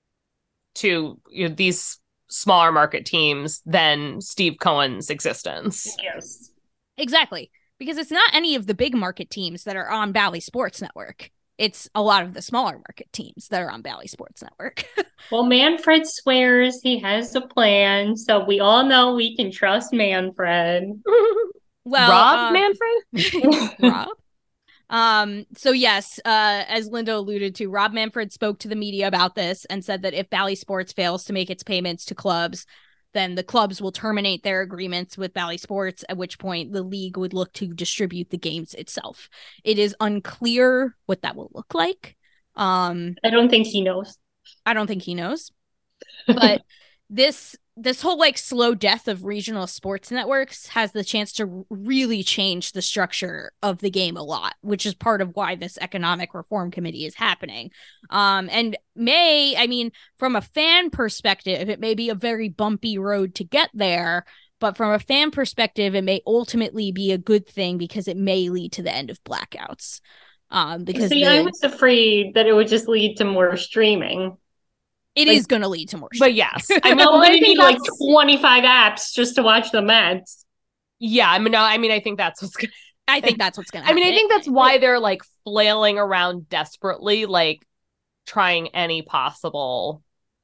to you know, these smaller market teams than Steve Cohen's existence. Yes. Exactly. Because it's not any of the big market teams that are on Bally Sports Network. It's a lot of the smaller market teams that are on Bally Sports Network. Well, Manfred swears he has a plan, so we all know we can trust Manfred. Well, Rob uh, Manfred? Rob. Um, so yes, uh, as Linda alluded to, Rob Manfred spoke to the media about this and said that if Bally Sports fails to make its payments to clubs, then the clubs will terminate their agreements with Bally Sports, at which point the league would look to distribute the games itself. It is unclear what that will look like. Um, I don't think he knows. I don't think he knows. But this this whole like slow death of regional sports networks has the chance to really change the structure of the game a lot, which is part of why this economic reform committee is happening. Um, and may, I mean, from a fan perspective, it may be a very bumpy road to get there, but from a fan perspective, it may ultimately be a good thing because it may lead to the end of blackouts. Um, because See, the, I was afraid that it would just lead to more streaming. it like- is going to lead to more. But yes. I I mean, know well, I'm I gonna think need like that's- twenty-five apps just to watch the Mets. yeah, I mean, no, I mean, I think that's what's going to I think that's what's going to I happen. mean, I think that's why they're like flailing around desperately, like trying any possible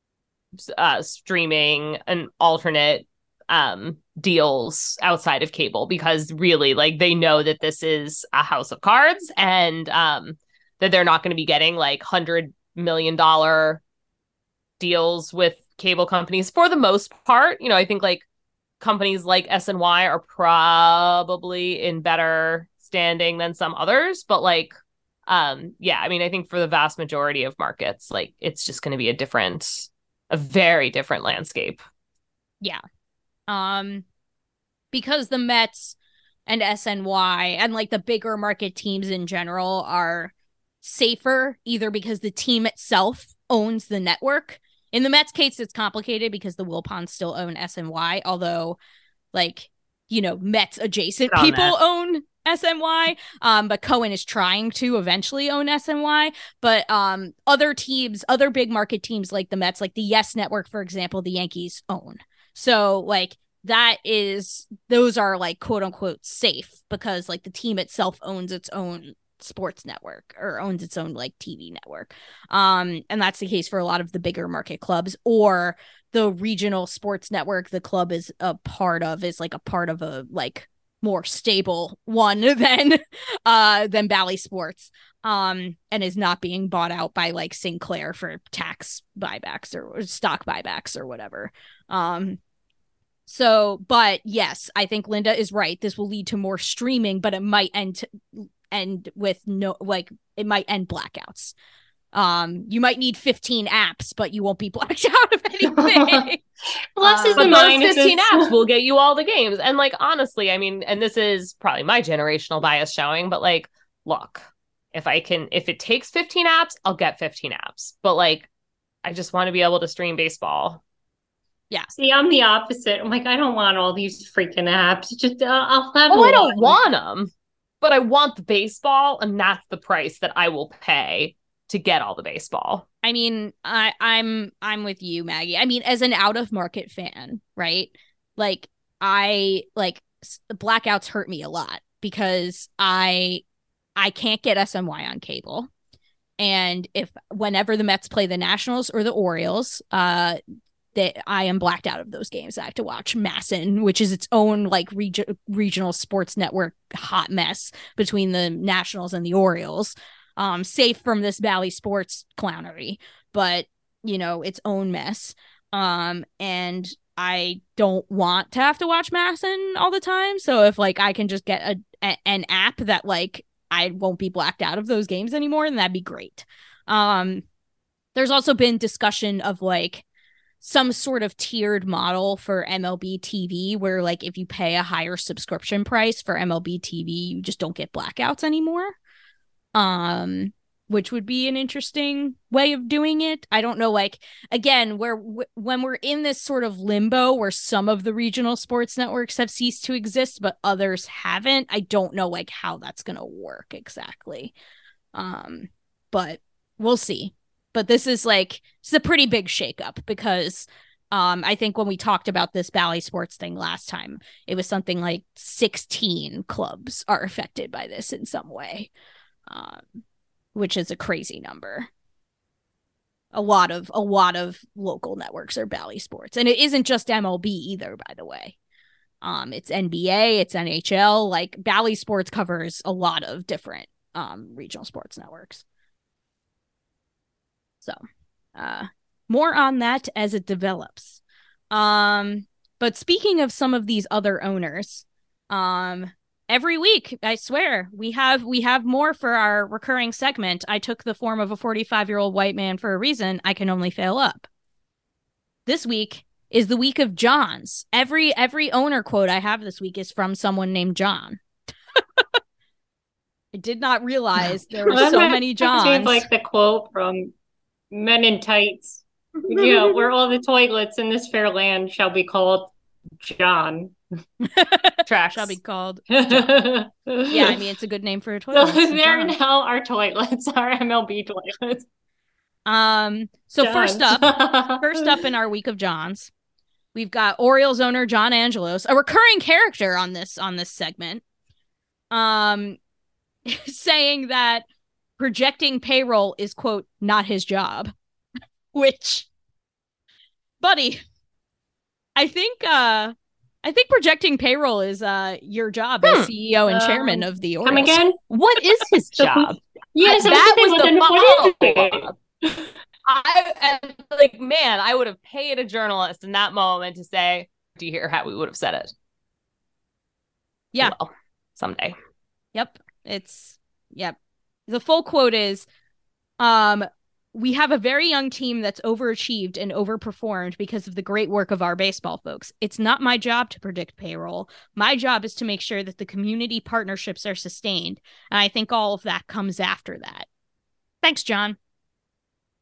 uh streaming and alternate um deals outside of cable, because really like they know that this is a house of cards, and um that they're not going to be getting like hundred million dollar deals with cable companies for the most part. You know, I think like companies like S N Y are probably in better standing than some others, but like um yeah, I mean, I think for the vast majority of markets, like it's just going to be a different a very different landscape. Yeah. Um, because the Mets and S N Y and like the bigger market teams in general are safer, either because the team itself owns the network In the Mets case, it's complicated because the Wilpons still own S N Y, although, like, you know, Mets adjacent On people that. own S N Y. Um, but Cohen is trying to eventually own S N Y. But um, other teams, other big market teams like the Mets, like the Yes Network, for example, the Yankees own. So, like, that is, those are like quote unquote safe because like the team itself owns its own sports network or owns its own like T V network. Um, and that's the case for a lot of the bigger market clubs, or the regional sports network the club is a part of is like a part of a like more stable one than uh than Bally Sports, um, and is not being bought out by like Sinclair for tax buybacks or, or stock buybacks or whatever. Um, So, but yes, I think Linda is right. This will lead to more streaming, but it might end end with no, like, it might end blackouts. Um, you might need fifteen apps, but you won't be blacked out of anything. Pluses But and those minuses. fifteen apps will get you all the games. And like, honestly, I mean, and this is probably my generational bias showing, but like, look, if I can, if it takes fifteen apps, I'll get fifteen apps. But like, I just want to be able to stream baseball. Yeah. See, I'm the opposite. I'm like, I don't want all these freaking apps. Just uh, I'll have. Oh, I one. don't want them, but I want the baseball, and that's the price that I will pay to get all the baseball. I mean, I, I'm I'm with you, Maggie. I mean, as an out of market fan, right? Like, I like blackouts hurt me a lot because I I can't get S N Y on cable. And if whenever the Mets play the Nationals or the Orioles, uh, that I am blacked out of those games. I have to watch MASN, which is its own like reg- regional sports network hot mess between the Nationals and the Orioles. Um, safe from this Bally Sports clownery, but you know, its own mess. Um, and I don't want to have to watch MASN all the time. So if like I can just get a, a an app that like I won't be blacked out of those games anymore, then that'd be great. Um, there's also been discussion of like some sort of tiered model for M L B T V where like if you pay a higher subscription price for M L B T V, you just don't get blackouts anymore. Um, which would be an interesting way of doing it. I don't know, like, again, where w- when we're in this sort of limbo where some of the regional sports networks have ceased to exist, but others haven't, I don't know like how that's going to work exactly. Um, but we'll see. But this is like, it's a pretty big shakeup because um, I think when we talked about this Bally Sports thing last time, it was something like sixteen clubs are affected by this in some way, um, which is a crazy number. A lot of a lot of local networks are Bally Sports, and it isn't just M L B either, by the way. Um, it's N B A, it's N H L. Like Bally Sports covers a lot of different um, regional sports networks. So, uh, more on that as it develops. Um, but speaking of some of these other owners, um, every week, I swear, we have we have more for our recurring segment. I took the form of a forty-five-year-old white man for a reason. I can only fail up. This week is the week of Johns. Every every owner quote I have this week is from someone named John. I did not realize there were so many Johns. Seems like the quote from Men in Tights, you know, where all the toilets in this fair land shall be called John. Tracks. Shall be called. yeah, Yeah, I mean, it's a good name for a toilet. So It's there John. now are toilets, our M L B toilets. Um. So Johns. first up, first up in our week of Johns, we've got Orioles owner John Angelos, a recurring character on this on this segment, um, saying that projecting payroll is, quote, not his job. Which, buddy, I think uh I think projecting payroll is uh your job Hmm. as C E O and chairman Um, of the Orioles. Come again? What is his job? Yes, I- I that was was saying, the what is follow-up. it? I and like, man, I would have paid a journalist in that moment to say, "Do you hear how we would have said it?" Yeah. Well, someday. Yep. It's yep. The full quote is, um, we have a very young team that's overachieved and overperformed because of the great work of our baseball folks. It's not my job to predict payroll. My job is to make sure that the community partnerships are sustained. And I think all of that comes after that. Thanks, John.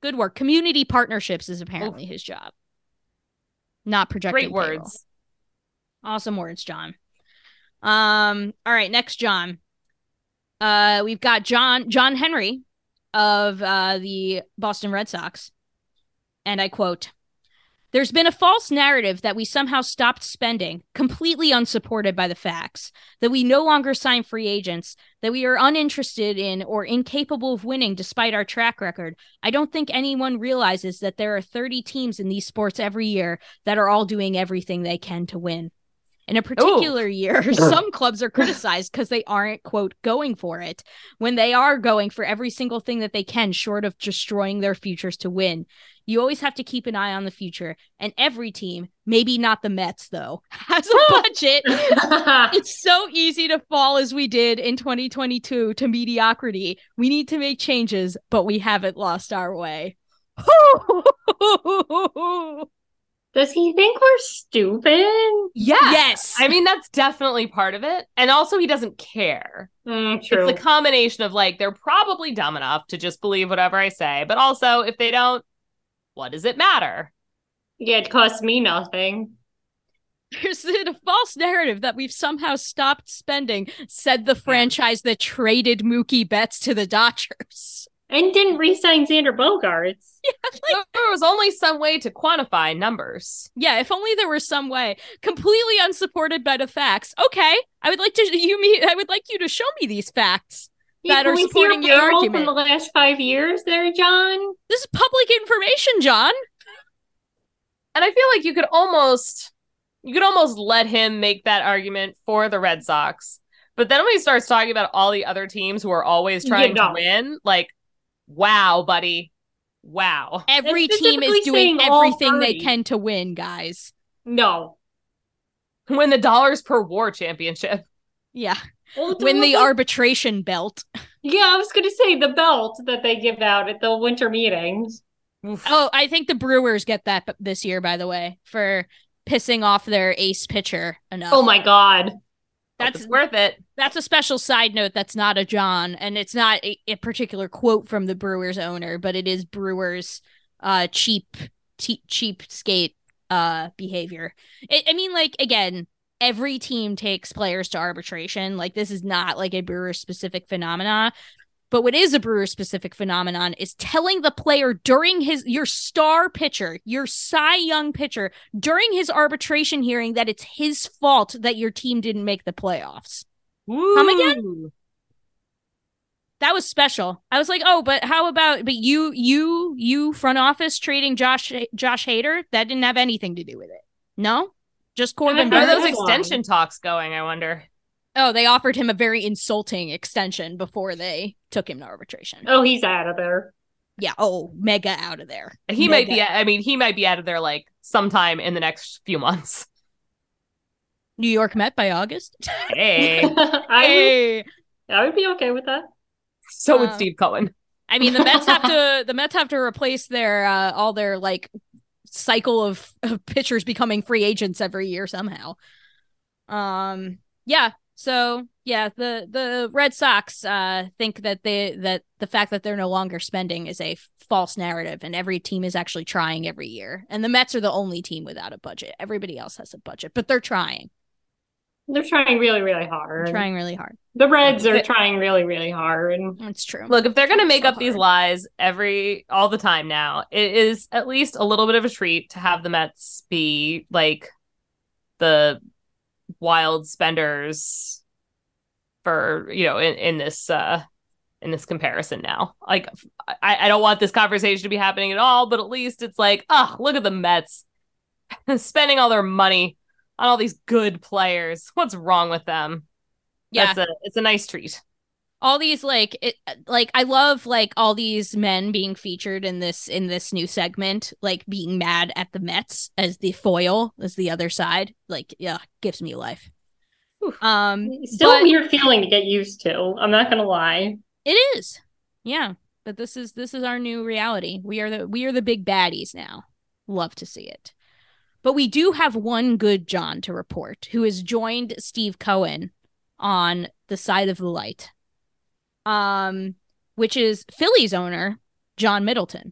Good work. Community partnerships is apparently Oof. his job. Not projecting Great words. Payroll. Awesome words, John. Um, all right, next John. Uh, we've got John John Henry of uh, the Boston Red Sox. And I quote, "There's been a false narrative that we somehow stopped spending, completely unsupported by the facts, that we no longer sign free agents, that we are uninterested in or incapable of winning despite our track record. I don't think anyone realizes that there are thirty teams in these sports every year that are all doing everything they can to win. In a particular Ooh. year, some clubs are criticized because they aren't, quote, going for it, when they are going for every single thing that they can, short of destroying their futures to win. You always have to keep an eye on the future, and every team, maybe not the Mets, though, has a budget. It's so easy to fall as we did in twenty twenty-two to mediocrity. We need to make changes, but we haven't lost our way." Does he think we're stupid? Yeah. Yes. I mean, that's definitely part of it. And also, he doesn't care. Mm, true. It's a combination of, like, they're probably dumb enough to just believe whatever I say. But also, if they don't, what does it matter? Yeah, it costs me nothing. There's a false narrative that we've somehow stopped spending, said the franchise that traded Mookie Betts to the Dodgers. And didn't re-sign Xander Bogaerts. Yeah, like, there was only some way to quantify numbers. Yeah, if only there was some way. Completely unsupported by the facts. Okay, I would like to you me. I would like you to show me these facts yeah, that are supporting your, your argument. From the last five years, there, John. This is public information, John. And I feel like you could almost, you could almost let him make that argument for the Red Sox. But then when he starts talking about all the other teams who are always trying yeah, no. to win, like. Wow, buddy. Wow. Every team is doing everything they can to win, guys. No. Win the dollars per war championship. Yeah. Well, Win the arbitration belt. Yeah, I was going to say the belt that they give out at the winter meetings. Oof. Oh, I think the Brewers get that this year, by the way, for pissing off their ace pitcher enough. Oh, my God. That's it's worth it. That's a special side note. That's not a John, and it's not a, a particular quote from the Brewers owner, but it is Brewers' uh, cheap, te- cheap skate uh, behavior. It, I mean, like, again, every team takes players to arbitration. Like, this is not like a Brewers specific phenomena. But what is a Brewers specific phenomenon is telling the player during his, your star pitcher, your Cy Young pitcher, during his arbitration hearing that it's his fault that your team didn't make the playoffs. Ooh. Come again? That was special. I was like, oh, but how about, but you, you, you front office trading Josh, Josh Hader? That didn't have anything to do with it. No? Just Corbin. How are those extension talks going, I wonder? Oh, they offered him a very insulting extension before they took him to arbitration. Oh, he's out of there. Yeah. Oh, mega out of there. He mega. might be, I mean, he might be out of there like sometime in the next few months. New York Met by August. Hey. I, hey. Would, I would be okay with that. So would uh, Steve Cohen. I mean, the Mets have to, the Mets have to replace their, uh, all their like cycle of, of pitchers becoming free agents every year somehow. Um, yeah. So, yeah, the, the Red Sox uh, think that they that the fact that they're no longer spending is a f- false narrative, and every team is actually trying every year. And the Mets are the only team without a budget. Everybody else has a budget, but they're trying. They're trying really, really hard. They're trying really hard. The Reds are trying really, really hard. That's true. Look, if they're going to make so up hard. these lies every all the time now, it is at least a little bit of a treat to have the Mets be like the wild spenders for, you know, in, in this uh in this comparison now. Like, I, I don't want this conversation to be happening at all, but at least it's like, oh, look at the Mets spending all their money on all these good players. What's wrong with them? Yeah, That's a, it's a nice treat. All these like it like I love like all these men being featured in this in this new segment, like being mad at the Mets as the foil, as the other side. Like, yeah, gives me life. Um, still but a weird feeling to get used to. I'm not gonna lie. It is, yeah. But this is this is our new reality. We are the we are the big baddies now. Love to see it. But we do have one good John to report, who has joined Steve Cohen on the side of the light, um, which is Phillies owner John Middleton.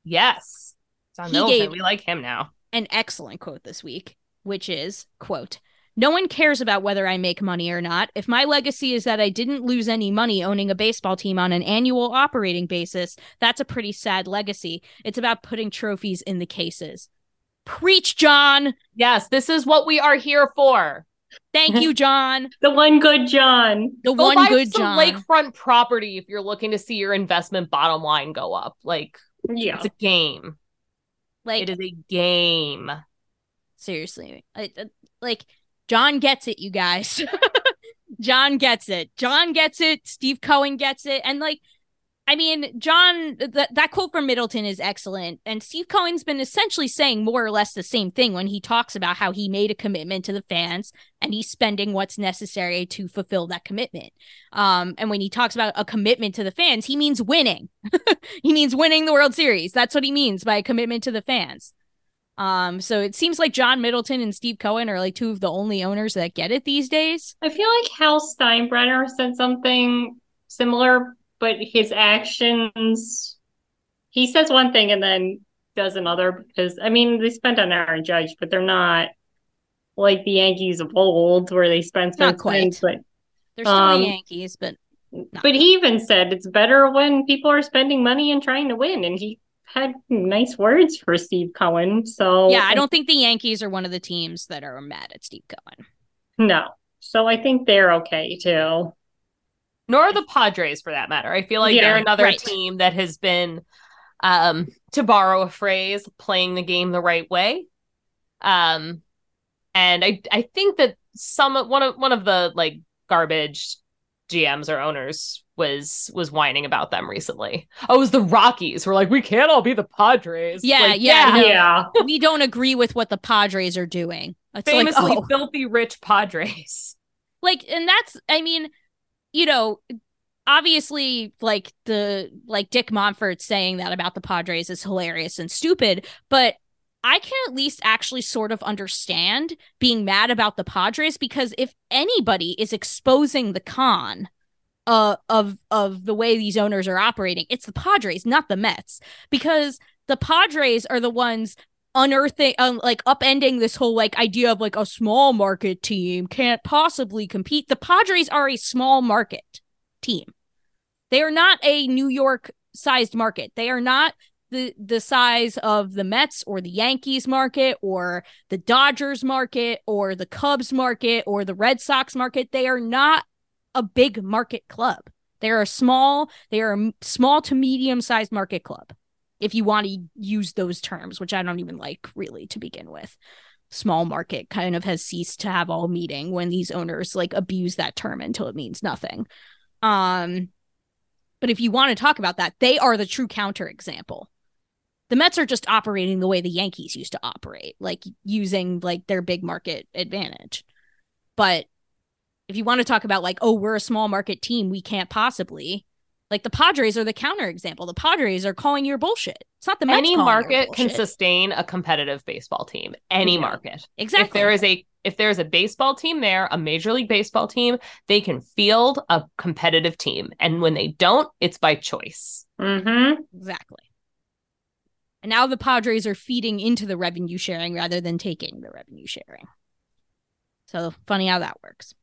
Yes. John He Middleton, gave- we like him now. An excellent quote this week, which is, quote, "No one cares about whether I make money or not. If my legacy is that I didn't lose any money owning a baseball team on an annual operating basis, that's a pretty sad legacy. It's about putting trophies in the cases." Preach, John. Yes, this is what we are here for. Thank you, John. The one good John. The Go one buy good some John. lakefront property if you're looking to see your investment bottom line go up. Like, Yeah. it's a game. Like, It is a game. seriously. I, I- like, John gets it, you guys. John gets it. John gets it. Steve Cohen gets it. And, like, I mean, John, th- that quote from Middleton is excellent. And Steve Cohen's been essentially saying more or less the same thing when he talks about how he made a commitment to the fans and he's spending what's necessary to fulfill that commitment. Um, and when he talks about a commitment to the fans, he means winning. He means winning the World Series. That's what he means by a commitment to the fans. Um, so it seems like John Middleton and Steve Cohen are like two of the only owners that get it these days. I feel like Hal Steinbrenner said something similar, but his actions, he says one thing and then does another because, I mean, they spent on Aaron Judge, but they're not like the Yankees of old where they spend, spend, Not quite. spend, but, They're still Um, the Yankees, but but he even said it's better when people are spending money and trying to win. And he had nice words for Steve Cohen. So yeah, I don't think the Yankees are one of the teams that are mad at Steve Cohen. No. So I think they're okay too. Nor are the Padres, for that matter. I feel like Yeah, they're another right. team that has been, um, to borrow a phrase, playing the game the right way. Um, and I I think that some one of one of the like garbage G Ms or owners was was whining about them recently. Oh, it was the Rockies. We're like, we can't all be the Padres. Yeah, Like, yeah, no. Yeah. We don't agree with what the Padres are doing. It's famously like, oh. filthy rich Padres. like, and that's, I mean, you know, obviously, like the like Dick Monfort saying that about the Padres is hilarious and stupid, but I can at least actually sort of understand being mad about the Padres because if anybody is exposing the con uh, of of the way these owners are operating, it's the Padres, not the Mets, because the Padres are the ones unearthing, um, like upending this whole like idea of like a small market team can't possibly compete. The Padres are a small market team. They are not a New York sized market. They are not the the size of the Mets or the Yankees market or the Dodgers market or the Cubs market or the Red Sox market. They are not a big market club. They are a small, they are a small to medium sized market club. If you want to use those terms, which I don't even like really to begin with. Small market kind of has ceased to have all meaning when these owners like abuse that term until it means nothing. Um, but if you want to talk about that, they are the true counterexample. The Mets are just operating the way the Yankees used to operate, like using like their big market advantage. But if you want to talk about like, oh, we're a small market team, we can't possibly. Like the Padres are the counterexample. The Padres are calling your bullshit. It's not the Mets. Any calling your market can bullshit. sustain a competitive baseball team. Any Yeah. market. Exactly. If there is a if there is a baseball team there, a Major League Baseball team, they can field a competitive team. And when they don't, it's by choice. Mm-hmm. Exactly. And now the Padres are feeding into the revenue sharing rather than taking the revenue sharing. So funny how that works.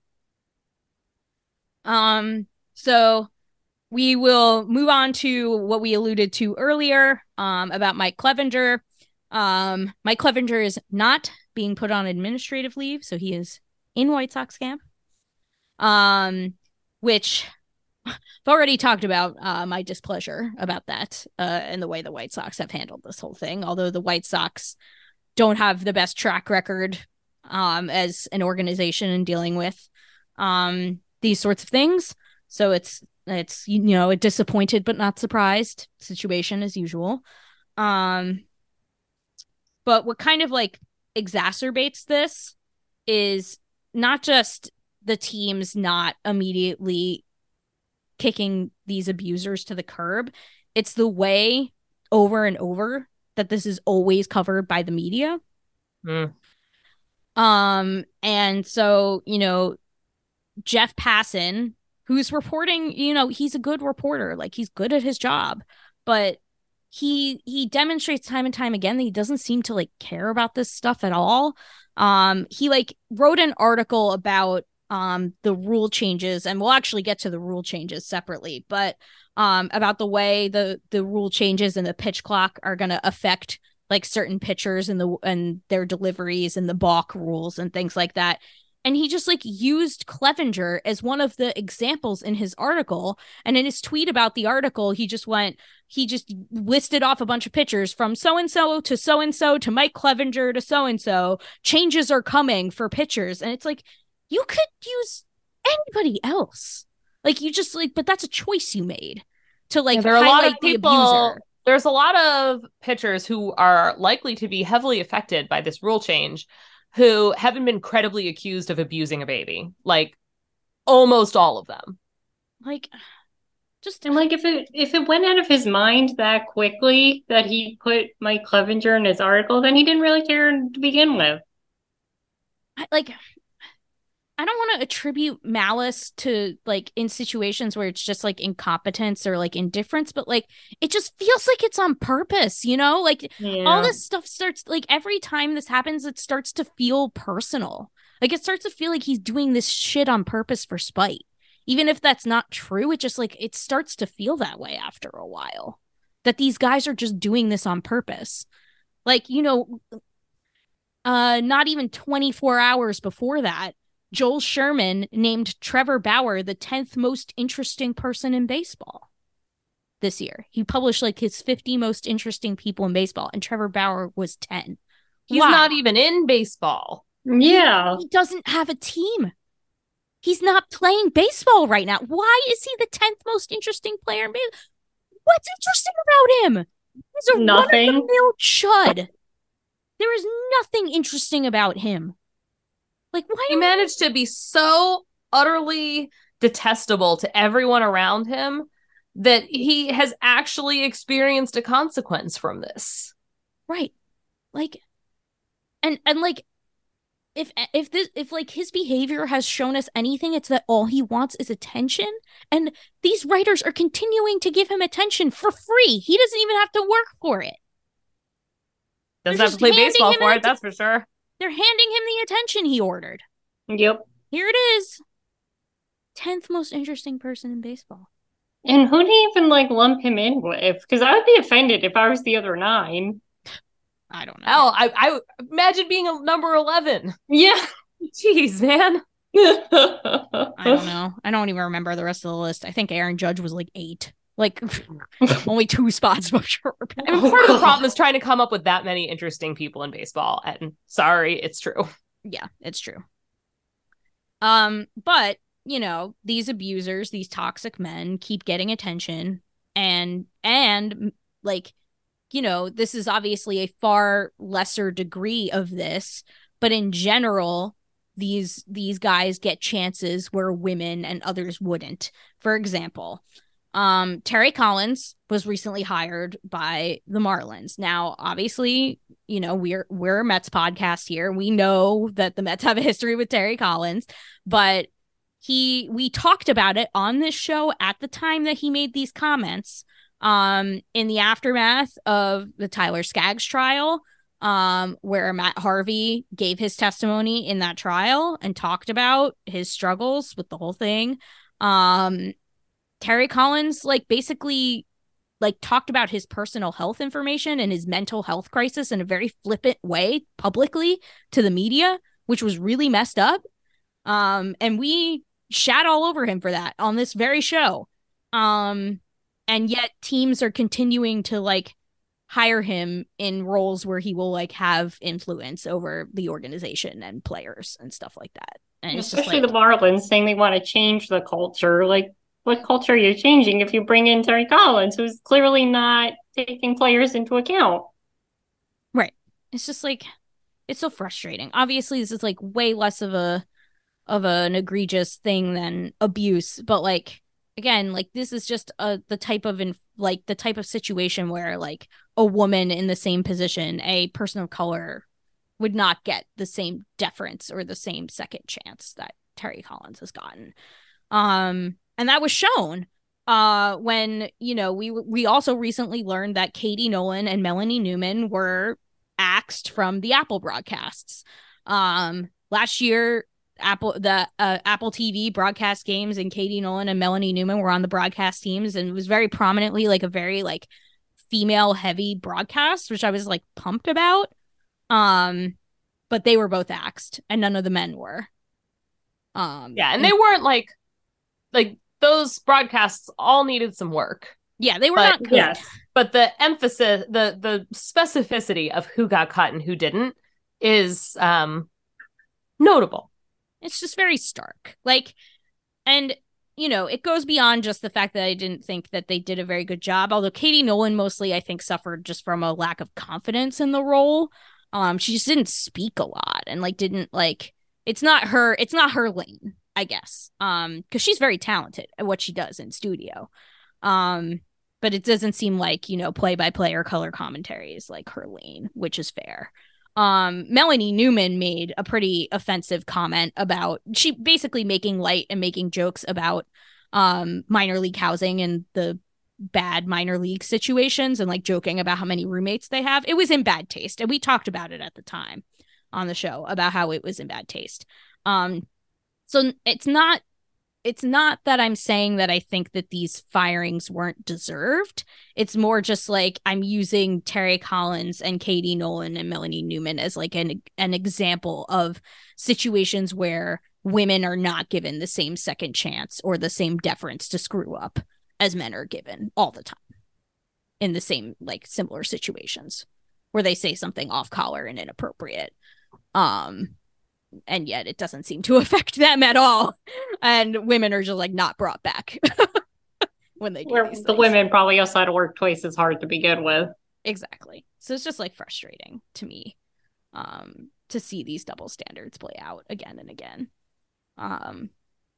Um, so we will move on to what we alluded to earlier um, about Mike Clevenger. Um, Mike Clevenger is not being put on administrative leave, so he is in White Sox camp. Um, which I've already talked about uh, my displeasure about that uh, and the way the White Sox have handled this whole thing. Although the White Sox don't have the best track record um, as an organization in dealing with um, these sorts of things. So it's, it's you know, a disappointed but not surprised situation as usual. Um, but what kind of like exacerbates this is not just the teams not immediately kicking these abusers to the curb. It's the way over and over that this is always covered by the media. Mm. Um, and so, you know, Jeff Passan, who's reporting, you know, he's a good reporter, like he's good at his job, but he he demonstrates time and time again that he doesn't seem to like care about this stuff at all. Um, he like wrote an article about um the rule changes, and we'll actually get to the rule changes separately, but um about the way the the rule changes and the pitch clock are going to affect like certain pitchers and the and their deliveries and the balk rules and things like that. And he just like used Clevenger as one of the examples in his article. And in his tweet about the article, he just went, he just listed off a bunch of pitchers from so-and-so to so-and-so to Mike Clevenger to so-and-so. Changes are coming for pitchers. And it's like, you could use anybody else. Like you just like, but that's a choice you made to like yeah, there are highlight a lot of the people, abuser. There's a lot of pitchers who are likely to be heavily affected by this rule change who haven't been credibly accused of abusing a baby. Like almost all of them. Like just And like if it if it went out of his mind that quickly that he put Mike Clevenger in his article, then he didn't really care to begin with. I, like I don't want to attribute malice to like in situations where it's just like incompetence or like indifference, but like it just feels like it's on purpose, you know? Like Yeah. all this stuff starts like every time this happens, it starts to feel personal. Like it starts to feel like he's doing this shit on purpose for spite. Even if that's not true, it just like it starts to feel that way after a while. That these guys are just doing this on purpose. Like, you know, uh not even twenty-four hours before that, Joel Sherman named Trevor Bauer the tenth most interesting person in baseball this year. He published like his fifty most interesting people in baseball, and Trevor Bauer was ten. He's Why? not even in baseball. Yeah. He doesn't have a team. He's not playing baseball right now. Why is he the tenth most interesting player in baseball? What's interesting about him? He's a Nothing. run-of-the-mill chud. There is nothing interesting about him. Like, why He don't managed to be so utterly detestable to everyone around him that he has actually experienced a consequence from this. Right. Like, and, and like, if, if this, if like his behavior has shown us anything, it's that all he wants is attention. And these writers are continuing to give him attention for free. He doesn't even have to work for it. Doesn't They're have to just play handing baseball him for an it, that's for sure. They're handing him the attention he ordered. Yep. Here it is. tenth most interesting person in baseball. And who do you even like lump him in with? Because I would be offended if I was the other nine. I don't know. Hell, I, I imagine being a number eleven. Yeah. Jeez, man. I don't know. I don't even remember the rest of the list. I think Aaron Judge was like eight. Like only two spots for sure. I mean, part of the problem is trying to come up with that many interesting people in baseball. And sorry, it's true. Yeah, it's true. Um, but you know, these abusers, these toxic men keep getting attention, and and like, you know, this is obviously a far lesser degree of this, but in general, these these guys get chances where women and others wouldn't. For example, um, Terry Collins was recently hired by the Marlins. Now, obviously, you know, we're we're a Mets podcast here. We know that the Mets have a history with Terry Collins, but he we talked about it on this show at the time that he made these comments. Um, in the aftermath of the Tyler Skaggs trial, um, where Matt Harvey gave his testimony in that trial and talked about his struggles with the whole thing. Um, Terry Collins, like, basically, like, talked about his personal health information and his mental health crisis in a very flippant way publicly to the media, which was really messed up. Um, and we shat all over him for that on this very show. Um, and yet teams are continuing to, like, hire him in roles where he will, like, have influence over the organization and players and stuff like that. And it's Especially just like, the Marlins saying they want to change the culture. Like, what culture are you changing if you bring in Terry Collins, who's clearly not taking players into account? right. It's just like, it's so frustrating. Obviously, this is like way less of a of an egregious thing than abuse, but like, again, like, this is just a the type of in, like the type of situation where like a woman in the same position, a person of color, would not get the same deference or the same second chance that Terry Collins has gotten. Um, and that was shown. uh, when, you know, we we also recently learned that Katie Nolan and Melanie Newman were axed from the Apple broadcasts. Um, last year, Apple the uh, Apple T V broadcast games, and Katie Nolan and Melanie Newman were on the broadcast teams, and it was very prominently like a very like female heavy broadcast, which I was like pumped about. Um, but they were both axed, and none of the men were. Um, yeah, and they weren't like like those broadcasts all needed some work. Yeah, they were but, not good. Yes. But the emphasis, the the specificity of who got cut and who didn't is um notable. It's just very stark. Like, and, you know, it goes beyond just the fact that I didn't think that they did a very good job. Although Katie Nolan mostly, I think, suffered just from a lack of confidence in the role. Um, she just didn't speak a lot and like didn't like it's not her it's not her lane, I guess. Um, because she's very talented at what she does in studio. Um, but it doesn't seem like, you know, play by play or color commentary is like her lane, which is fair. Um, Melanie Newman made a pretty offensive comment about she basically making light and making jokes about um minor league housing and the bad minor league situations, and like joking about how many roommates they have. It was in bad taste, and we talked about it at the time on the show about how it was in bad taste. Um, so it's not it's not that I'm saying that I think that these firings weren't deserved. It's more just like I'm using Terry Collins and Katie Nolan and Melanie Newman as like an an example of situations where women are not given the same second chance or the same deference to screw up as men are given all the time in the same like similar situations where they say something off collar and inappropriate. Um, and yet it doesn't seem to affect them at all. And women are just like not brought back when they do Where these the things. women probably also had to work twice as hard to begin with. Exactly. So it's just like frustrating to me um, to see these double standards play out again and again. Um,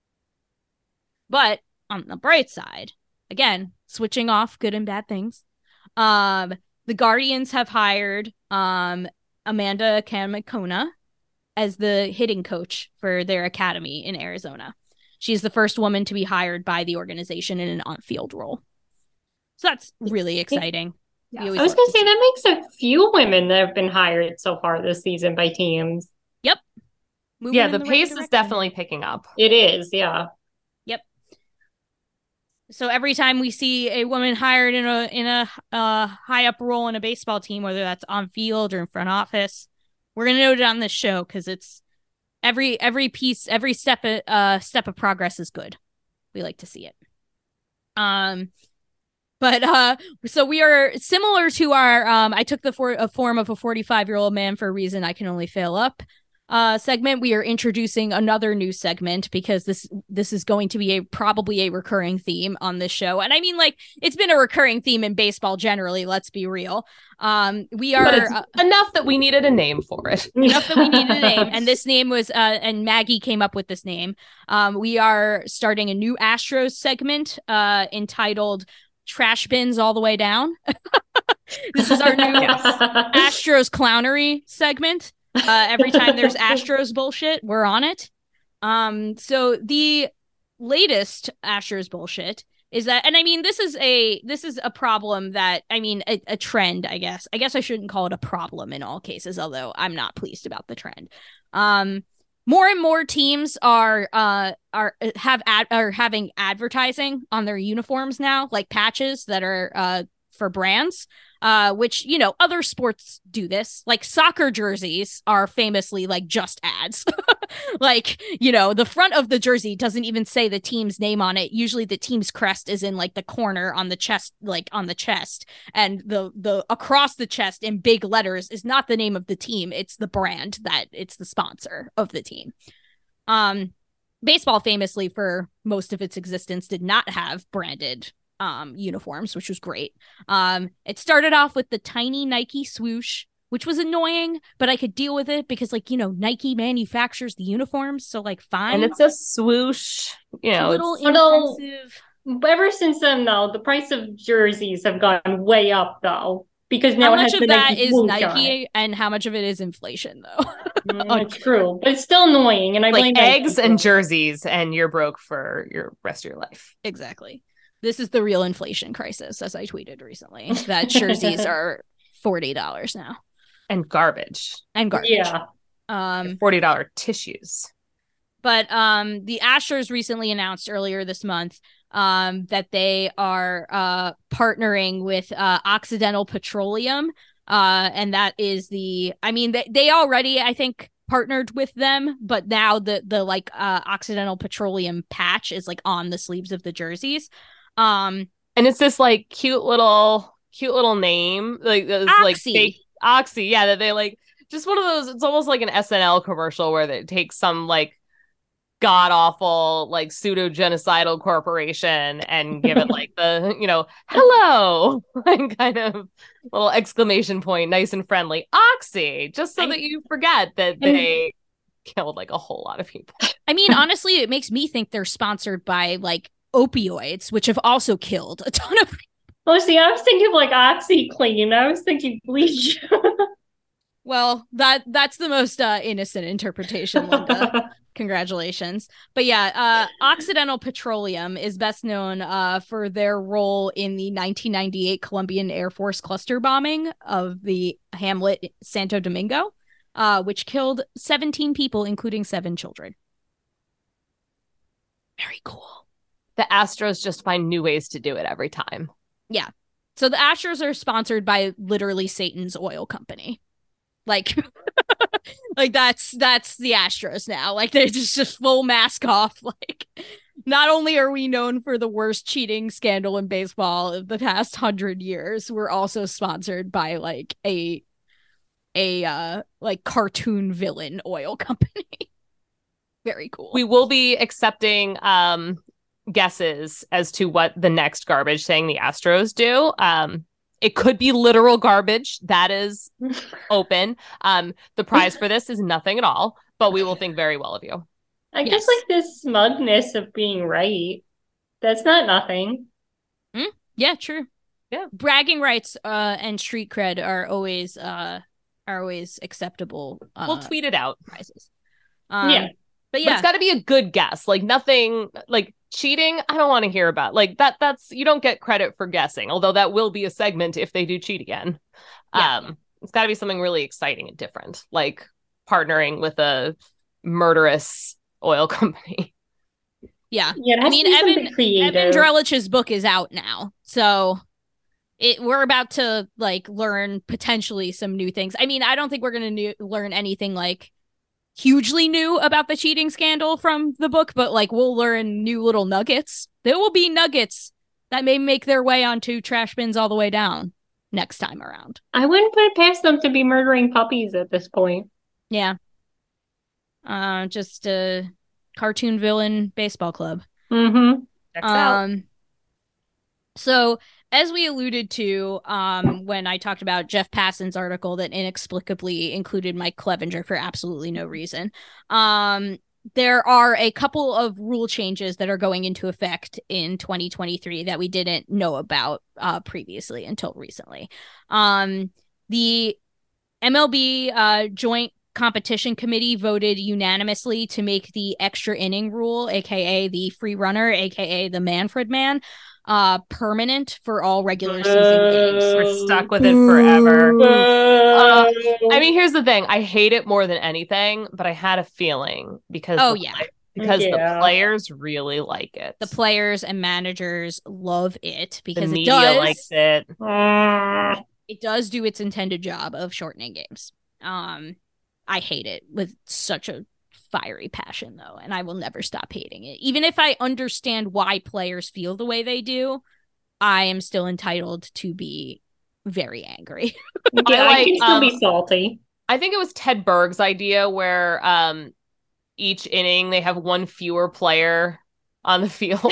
but on the bright side, again, switching off good and bad things. Um, the Guardians have hired um, Amanda Kamakona as the hitting coach for their academy in Arizona. She's the first woman to be hired by the organization in an on-field role. So that's really exciting. Yes. We I always was love going to to say see- that makes a few women that have been hired so far this season by teams. moving Yeah, in the, right pace is direction. definitely picking up. It is, yeah. So every time we see a woman hired in a in a uh, high up role in a baseball team, whether that's on field or in front office, we're gonna note it on this show because it's every every piece, every step uh step of progress is good. We like to see it. Um, but uh, so we are similar to our um. I took the for a form of a forty-five year old man for a reason I can only fail up. Uh, segment. We are introducing another new segment because this this is going to be a probably a recurring theme on this show, and I mean like it's been a recurring theme in baseball generally. Let's be real. Um, we are But it's uh, enough that we needed a name for it. enough that we needed a name, and this name was uh, and Maggie came up with this name. Um, we are starting a new Astros segment uh entitled "Trash Bins All the Way Down." This is our new Astros clownery segment. Uh, every time there's Astros bullshit, we're on it. Um, so the latest Astros bullshit is that, and I mean, this is a this is a problem that I mean a, a trend. I guess I guess I shouldn't call it a problem in all cases, although I'm not pleased about the trend. Um, more and more teams are uh are have ad are having advertising on their uniforms now, like patches that are uh for brands. Uh, which, you know, other sports do this. Like soccer jerseys are famously like just ads. Like, you know, the front of the jersey doesn't even say the team's name on it. Usually the team's crest is in like the corner on the chest, like on the chest. And the the across the chest in big letters is not the name of the team. It's the brand that it's the sponsor of the team. Um, baseball famously for most of its existence did not have branded Um, uniforms, which was great. Um, it started off with the tiny Nike swoosh, which was annoying, but I could deal with it because, like, you know, Nike manufactures the uniforms, so like, fine. And it's a swoosh, you It's a know, little it's, Although- inexpensive. Ever since then, though, the price of jerseys have gone way up, though, because now How it much has of the that Nike is swoosh on it. Nike, and how much of it is inflation, though? Mm, it's true, but it's still annoying, and I like blame Nike eggs for and it. jerseys, and you're broke for your rest of your life. Exactly. This is the real inflation crisis, as I tweeted recently, that jerseys are forty dollars now. And garbage. And garbage. Yeah. Um, forty dollars tissues. But um, the Astros recently announced earlier this month um, that they are uh, partnering with uh, Occidental Petroleum. Uh, and that is the, I mean, they, they already, I think, partnered with them, but now the, the like uh, Occidental Petroleum patch is like on the sleeves of the jerseys. Um, and it's this like cute little, cute little name, like it's like fake Oxy, yeah. That they like just one of those. It's almost like an S N L commercial where they take some like god awful like pseudo genocidal corporation and give it like the you know hello like kind of little exclamation point, nice and friendly Oxy, just so that you forget that they killed like a whole lot of people. I mean, honestly, it makes me think they're sponsored by like opioids, which have also killed a ton of people. Oh, see, I was thinking of like OxyClean. I was thinking bleach. Well, that that's the most uh, innocent interpretation, Linda. Congratulations. But yeah, uh, Occidental Petroleum is best known uh, for their role in the nineteen ninety-eight Colombian Air Force cluster bombing of the hamlet Santo Domingo, uh, which killed seventeen people, including seven children. Very cool. The Astros just find new ways to do it every time. Yeah. So the Astros are sponsored by literally Satan's oil company. Like, like that's that's the Astros now. Like they're just just full mask off. Like, not only are we known for the worst cheating scandal in baseball of the past hundred years, we're also sponsored by like a a uh like cartoon villain oil company. Very cool. We will be accepting um guesses as to what the next garbage saying the Astros do. Um, it could be literal garbage. That is open. Um, the prize for this is nothing at all, but we will think very well of you. I Yes. guess like this smugness of being right. That's not nothing. Mm, yeah, true. Yeah. Bragging rights uh and street cred are always uh are always acceptable. Uh, We'll tweet it out. prizes. Um, Yeah. But But yeah, it's got to be a good guess. Like nothing like cheating. I don't want to hear about like that. That's you don't get credit for guessing, although that will be a segment if they do cheat again. Yeah. Um, it's got to be something really exciting and different, like partnering with a murderous oil company. yeah. Yeah, it has I mean, to be Evan something creative. Evan Drellich's book is out now, so it we're about to like learn potentially some new things. I mean, I don't think we're gonna new- learn anything like hugely new about the cheating scandal from the book, but like we'll learn new little nuggets. There will be nuggets that may make their way onto trash bins all the way down next time around. I wouldn't put it past them to be murdering puppies at this point. Yeah. Uh, just a cartoon villain baseball club. Mm-hmm. Checks out. Um, so as we alluded to, um, when I talked about Jeff Passan's article that inexplicably included Mike Clevenger for absolutely no reason, um, there are a couple of rule changes that are going into effect in twenty twenty-three that we didn't know about uh, previously until recently. Um, the M L B uh, Joint Competition Committee voted unanimously to make the extra inning rule, aka the free runner, aka the Manfred Man, uh, permanent for all regular season games. We're stuck with it forever. Uh, I mean, here's the thing. I hate it more than anything, but I had a feeling because Oh, the yeah. play- because Yeah. the players really like it. The players and managers love it The because it media does likes it. uh, it does do its intended job of shortening games. Um, I hate it with such a fiery passion, though, and I will never stop hating it. Even if I understand why players feel the way they do, I am still entitled to be very angry. yeah, I, like, can still um, be salty. I think it was Ted Berg's idea where um each inning they have one fewer player on the field.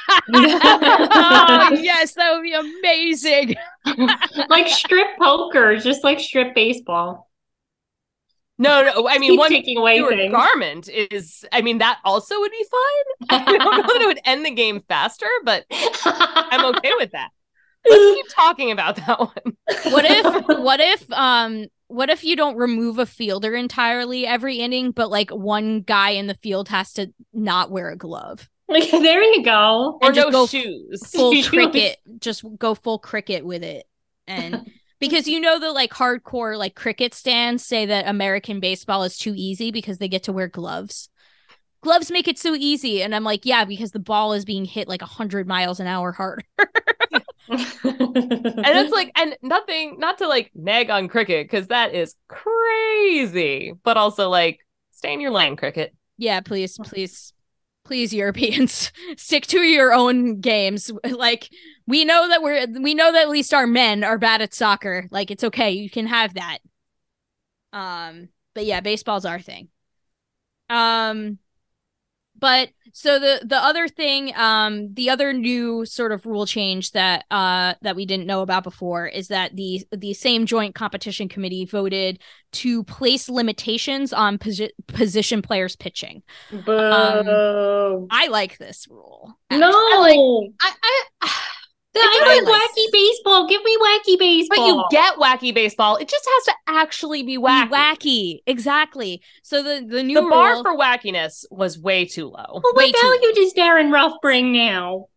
Oh, yes, that would be amazing. Like strip poker, just like strip baseball. No, no, I mean Keep one taking away fewer things. garment is. I mean that also would be fine. I don't know that it would end the game faster, but I'm okay with that. Let's keep talking about that one. What if what if um what if you don't remove a fielder entirely every inning, but like one guy in the field has to not wear a glove? Like, there you go. Or And just no go shoes. full Shoes. cricket, just go full cricket with it. And because you know the like hardcore like cricket stands say that American baseball is too easy because they get to wear gloves. Gloves make it so easy, and I'm like, yeah, because the ball is being hit like a hundred miles an hour harder. And it's like, and nothing, not to like nag on cricket, because that is crazy, but also like, stay in your lane, cricket. Yeah, please, please, please, Europeans, stick to your own games. Like, we know that we're, we know that at least our men are bad at soccer. Like, it's okay, you can have that. Um, but yeah, baseball's our thing. Um, but so the the other thing, um, the other new sort of rule change that uh that we didn't know about before is that the the same joint competition committee voted to place limitations on posi- position players pitching. Boo. I like this rule. No. I, I, I I like like wacky baseball. Give me wacky but baseball. you get wacky baseball. It just has to actually be Be wacky. wacky, exactly. So the the new The bar rule, for wackiness was way too low. Well, way what too value does Darren Ruff bring now?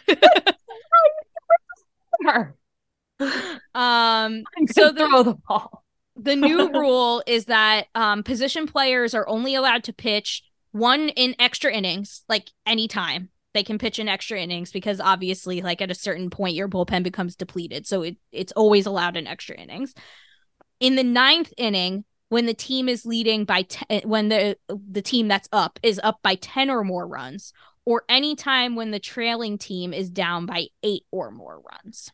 um So so the throw the ball. the new rule is that um position players are only allowed to pitch one in extra innings, like anytime. They can pitch in extra innings because obviously, like at a certain point, your bullpen becomes depleted. So it, it's always allowed in extra innings. In the ninth inning, when the team is leading by ten, when the the team that's up is up by ten or more runs, or any time when the trailing team is down by eight or more runs.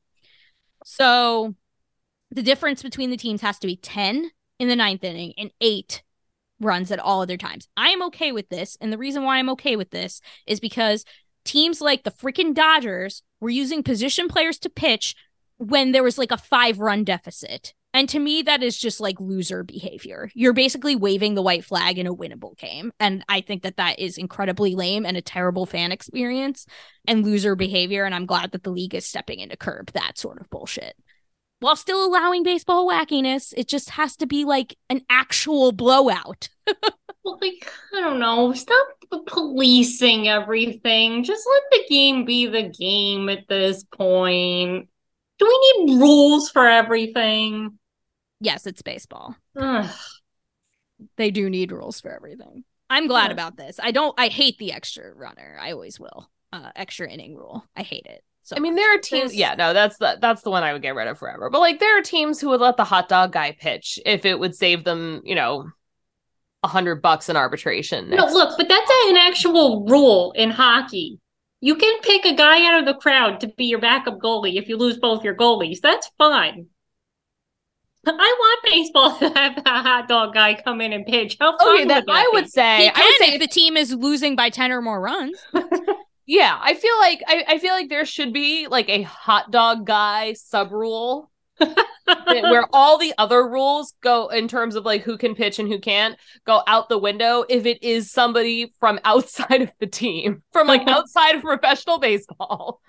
So the difference between the teams has to be ten in the ninth inning and eight runs at all other times. I am okay with this, and the reason why I'm okay with this is because teams like the freaking Dodgers were using position players to pitch when there was like a five run deficit. And to me, that is just like loser behavior. You're basically waving the white flag in a winnable game. And I think that that is incredibly lame and a terrible fan experience and loser behavior. And I'm glad that the league is stepping in to curb that sort of bullshit. While still allowing baseball wackiness, it just has to be like an actual blowout. Well, like, I don't know. Stop policing everything. Just let the game be the game at this point. Do we need rules for everything? Yes, it's baseball. Ugh. They do need rules for everything. I'm glad Yeah. about this. I don't, I hate the extra runner. I always will. Uh, extra inning rule. I hate it. So I mean, much. there are teams. Yeah, no, that's the that's the one I would get rid of forever. But like, there are teams who would let the hot dog guy pitch if it would save them, you know, a hundred bucks in arbitration. No, next- look, but that's an actual rule in hockey. You can pick a guy out of the crowd to be your backup goalie if you lose both your goalies. That's fine. I want baseball to have a hot dog guy come in and pitch. How fun Okay, then would that I would be? say he I would can say if the team is losing by ten or more runs. yeah. I feel like I, I feel like there should be like a hot dog guy sub rule where all the other rules go in terms of like who can pitch and who can't go out the window if it is somebody from outside of the team, from like outside of professional baseball.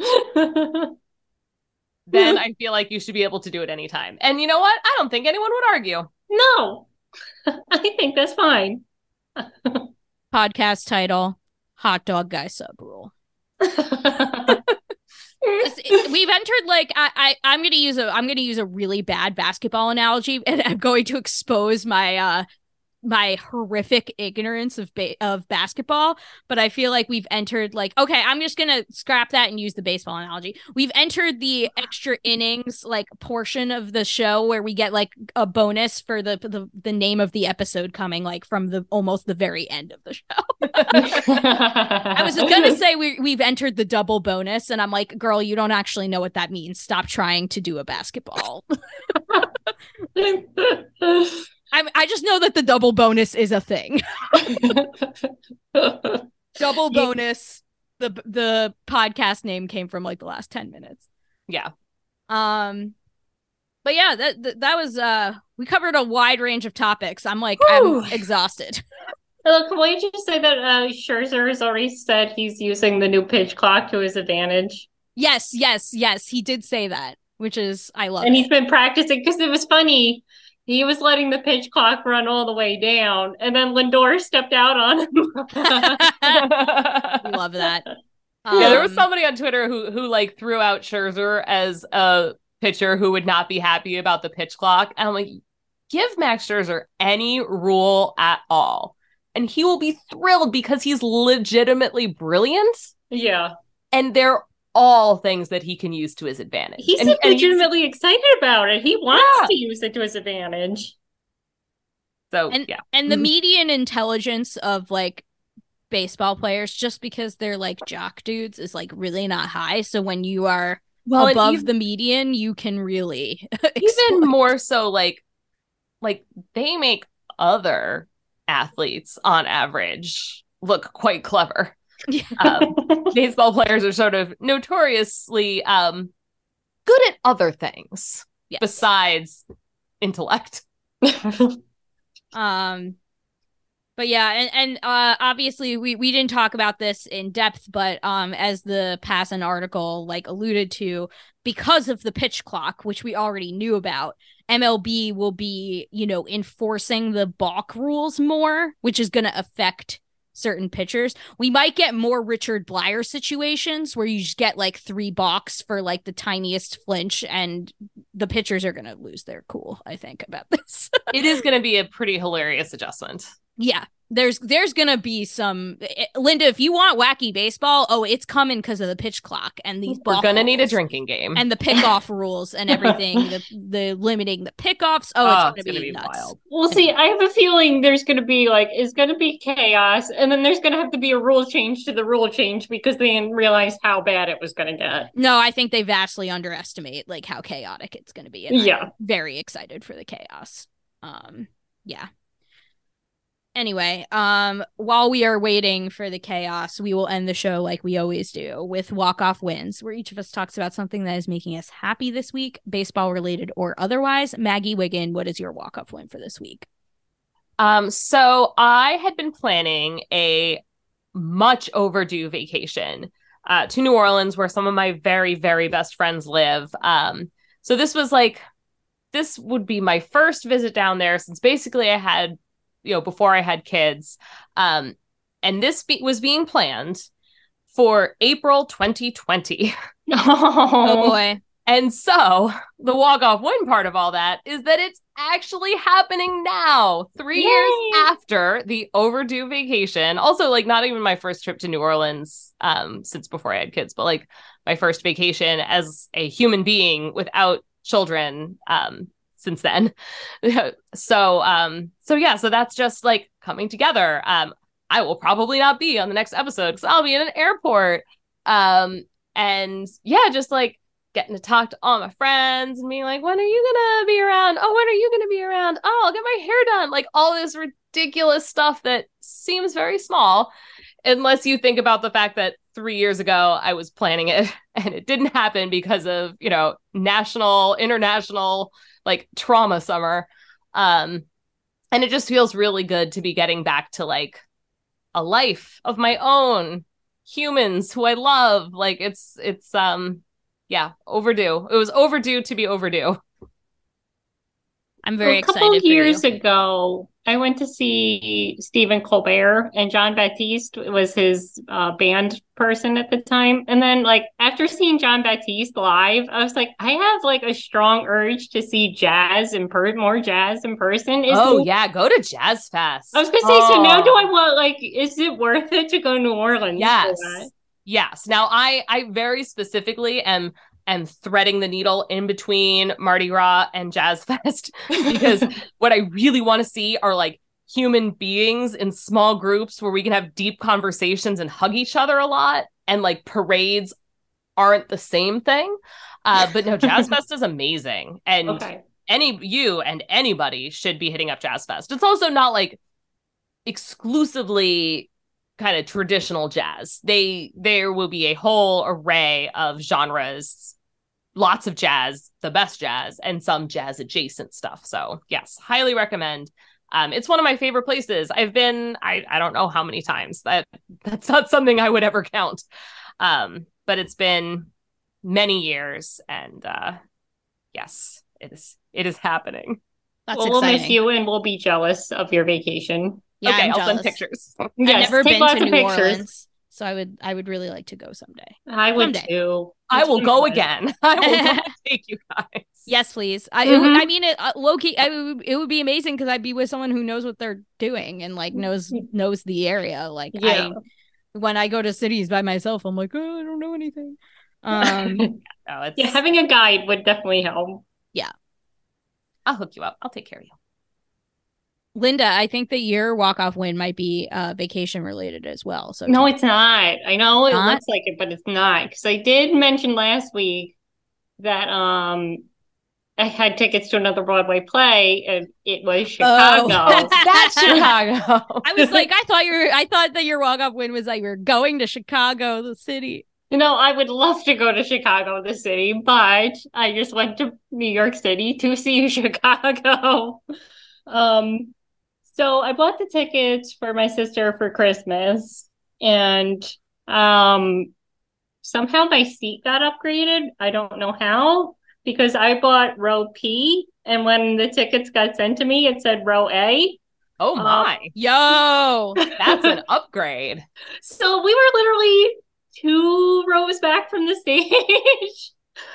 Then I feel like you should be able to do it anytime. And you know what? I don't think anyone would argue. No, I think that's fine. Podcast title: Hot Dog Guy Sub Rule. We've entered like I, I I'm gonna use a I'm gonna use a really bad basketball analogy, and I'm going to expose my uh my horrific ignorance of ba- of basketball, but I feel like we've entered like okay, I'm just gonna scrap that and use the baseball analogy. We've entered the extra innings like portion of the show where we get like a bonus for the the, the name of the episode coming like from the almost the very end of the show. I was gonna say we we've entered the double bonus, and I'm like, girl, you don't actually know what that means. Stop trying to do a basketball. I I just know that the double bonus is a thing. Double bonus. The the podcast name came from like the last ten minutes. Yeah. Um, but yeah, that that, that was uh we covered a wide range of topics. I'm like Whew. I'm exhausted. Look, can we just say that uh, Scherzer has already said he's using the new pitch clock to his advantage? Yes, yes, yes. He did say that, which is I love. And it. he's been practicing because it was funny. He was letting the pitch clock run all the way down, and then Lindor stepped out on him. We love that. Yeah, there was Um, somebody on Twitter who who like threw out Scherzer as a pitcher who would not be happy about the pitch clock. And I'm like, give Max Scherzer any rule at all, and he will be thrilled because he's legitimately brilliant. Yeah. And they're all things that he can use to his advantage. He's and, and legitimately he's, excited about it. He wants yeah. to use it to his advantage. So, and, yeah. And the median intelligence of like baseball players, just because they're like jock dudes, is like really not high. So when you are well, above even, the median, you can really even more so like like they make other athletes on average look quite clever. Yeah. Um, baseball players are sort of notoriously um, good at other things yes. besides intellect. um, but yeah, and and uh, obviously we we didn't talk about this in depth, but um, as the Passan article like alluded to, because of the pitch clock, which we already knew about, M L B will be, you know, enforcing the balk rules more, which is going to affect certain pitchers. We might get more Richard Blyer situations where you just get like three balks for like the tiniest flinch, and the pitchers are going to lose their cool, I think, about this. It is going to be a pretty hilarious adjustment. Yeah. There's there's gonna be some Linda, if you want wacky baseball, oh, it's coming because of the pitch clock and these. We're gonna need a drinking game and the pickoff rules and everything. the the limiting the pickoffs. Oh, it's, oh, gonna, it's be gonna be nuts. wild. Well, see, I have a feeling there's gonna be like it's gonna be chaos, and then there's gonna have to be a rule change to the rule change because they didn't realize how bad it was gonna get. No, I think they vastly underestimate like how chaotic it's gonna be. And yeah, I'm very excited for the chaos. Um, yeah. Anyway, um, while we are waiting for the chaos, we will end the show like we always do with walk-off wins, where each of us talks about something that is making us happy this week, baseball related or otherwise. Maggie Wiggin, what is your walk-off win for this week? Um, so I had been planning a much overdue vacation uh, to New Orleans, where some of my very, very best friends live. Um, so this was like, this would be my first visit down there since basically I had you know, before I had kids. Um, and this be- was being planned for April twenty twenty. Oh, oh boy. And so the walk-off win part of all that is that it's actually happening now, three Yay! years after the overdue vacation. Also, like, not even my first trip to New Orleans um, since before I had kids, but like my first vacation as a human being without children um since then. so um so yeah so that's just like coming together. um I will probably not be on the next episode because I'll be in an airport, um and yeah just like getting to talk to all my friends and being like, when are you gonna be around? Oh, when are you gonna be around? Oh, I'll get my hair done. Like all this ridiculous stuff that seems very small unless you think about the fact that three years ago I was planning it and it didn't happen because of, you know, national, international, like trauma summer. Um, and it just feels really good to be getting back to like a life of my own, humans who I love. Like it's, it's, um, yeah, overdue. It was overdue to be overdue. I'm very well, a excited. couple for years you. ago, I went to see Stephen Colbert, and John Baptiste was his uh, band person at the time. And then, like, after seeing John Baptiste live, I was like, I have like a strong urge to see jazz in per more jazz in person. Is oh it- yeah, go to Jazz Fest. I was gonna say, oh. so now do I want like, is it worth it to go to New Orleans? Yes, for that? yes. Now I, I very specifically am. and threading the needle in between Mardi Gras and Jazz Fest because what I really want to see are like human beings in small groups where we can have deep conversations and hug each other a lot, and like parades aren't the same thing. Uh, but no, Jazz Fest is amazing. And okay. any you and anybody should be hitting up Jazz Fest. It's also not like exclusively kind of traditional jazz. They there will be a whole array of genres. Lots of jazz, the best jazz, and some jazz adjacent stuff. So yes, highly recommend. Um, it's one of my favorite places. I've been, I, I don't know how many times. That that's not something I would ever count. Um, but it's been many years, and uh, yes, it is it is happening. That's well, we'll miss exciting. you, and we'll be jealous of your vacation. Yeah, okay, I'm I'll jealous. send pictures. I've Yes, never take been lots to of New pictures. Orleans, so I would I would really like to go someday. I would Someday. too. I It's will been go fun. again. I will go and take you guys. Yes, please. I it would- Mhm. I mean, it uh, low key. I would, it would be amazing because I'd be with someone who knows what they're doing and like knows knows the area. Like Yeah. I, when I go to cities by myself, I'm like, oh, I don't know anything. Um, No, it's, Yeah, having a guide would definitely help. I'll hook you up. I'll take care of you. Linda, I think that your walk off win might be uh vacation related as well. So No, it's not. I know it Not? looks like it, but it's not. Because I did mention last week that um I had tickets to another Broadway play, and it was Chicago. Oh. That's Chicago. I was like, I thought you were. I thought that your walk off win was like we were going to Chicago, the city. You know, I would love to go to Chicago, the city, but I just went to New York City to see Chicago. Um, so I bought the tickets for my sister for Christmas, and um, somehow my seat got upgraded. I don't know how, because I bought row P, and when the tickets got sent to me, it said row A. Oh Um, my. Yo, That's an upgrade. So we were literally two rows back from the stage.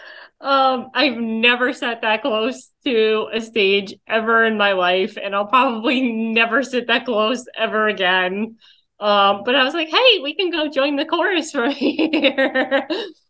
Um, I've never sat that close to a stage ever in my life, and I'll probably never sit that close ever again. Um, but I was like, hey, we can go join the chorus from here.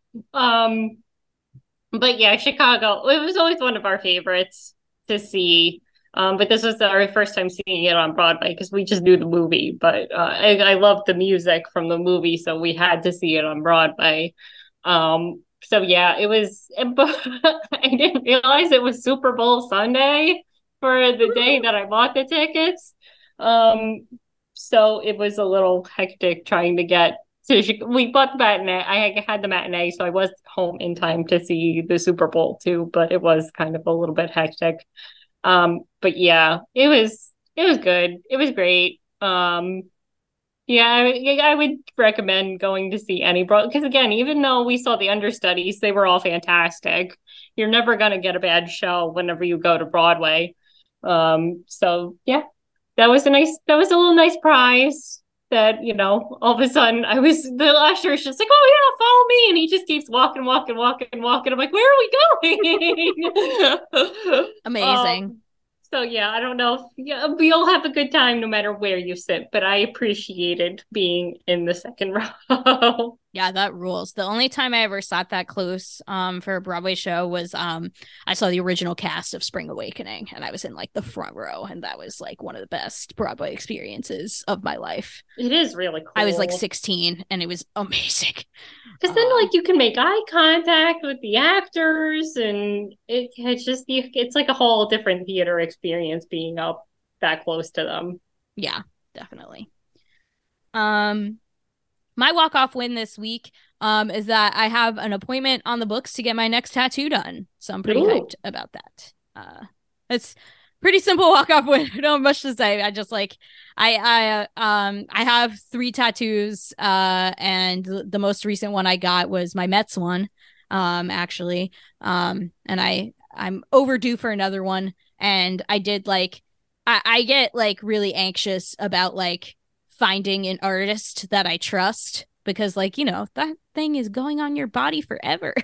um, but yeah, Chicago, it was always one of our favorites to see. Um, but this was our first time seeing it on Broadway because we just knew the movie. But uh, I, I loved the music from the movie, so we had to see it on Broadway. Um, so yeah, it was. But I didn't realize it was Super Bowl Sunday for the day that I bought the tickets. Um, so it was a little hectic trying to get to. Chi- We bought the matinee. I had the matinee, so I was home in time to see the Super Bowl too. But it was kind of a little bit hectic. Um, but yeah, it was it was good. It was great. Um, yeah, I, I would recommend going to see any Broadway because again, even though we saw the understudies, they were all fantastic. You're never gonna get a bad show whenever you go to Broadway. Um, so yeah, that was a nice that was a little nice prize. That, you know, all of a sudden I was the usher is just like, oh yeah, follow me, and he just keeps walking, walking, walking, walking. I'm like, where are we going? amazing. Um, so yeah, I don't know if yeah, we all have a good time no matter where you sit, but I appreciated being in the second row. Yeah, that rules. The only time I ever sat that close um for a Broadway show was um I saw the original cast of Spring Awakening and I was in like the front row and that was like one of the best Broadway experiences of my life. It is really cool. I was like sixteen and it was amazing. Because then Um, like you can make eye contact with the actors, and it, it's just you, it's like a whole different theater experience being up that close to them. Yeah, definitely. Um my walk-off win this week um is that I have an appointment on the books to get my next tattoo done. So I'm pretty Ooh. hyped about that. Uh it's pretty simple walk-off win. I don't have much to say. I just like I I uh, um I have three tattoos uh and th- the most recent one I got was my Mets one um actually. Um and I I'm overdue for another one, and I did like I, I get like really anxious about like finding an artist that I trust because like, you know, that thing is going on your body forever.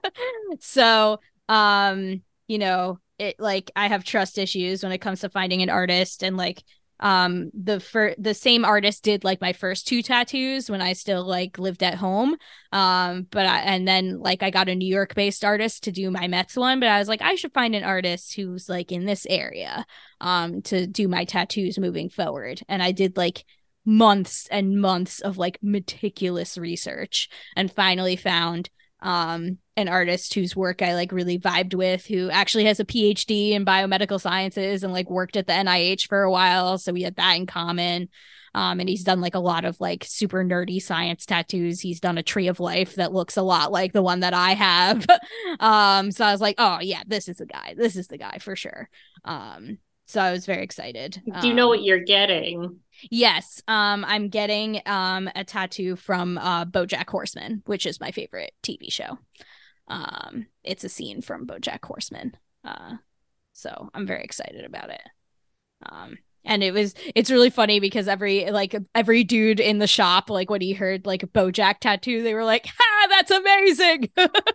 So, um, you know, it like I have trust issues when it comes to finding an artist, and like um the fir- the same artist did like my first two tattoos when I still like lived at home. Um, but I, and then like I got a New York based artist to do my Mets one, but I was like, I should find an artist who's like in this area um to do my tattoos moving forward. And I did like months and months of like meticulous research and finally found um an artist whose work I like really vibed with, who actually has a P H D in biomedical sciences and like worked at the N I H for a while, so we had that in common. Um and he's done like a lot of like super nerdy science tattoos. He's done a tree of life that looks a lot like the one that I have. Um so I was like, oh yeah, this is the guy this is the guy for sure. Um so I was very excited. Do you know Um, what you're getting? Yes, um, I'm getting um a tattoo from uh BoJack Horseman, which is my favorite T V show. Um, it's a scene from BoJack Horseman. Uh, So I'm very excited about it. Um, and it was, it's really funny because every, like every dude in the shop, like when he heard like a BoJack tattoo, they were like, ha, that's amazing.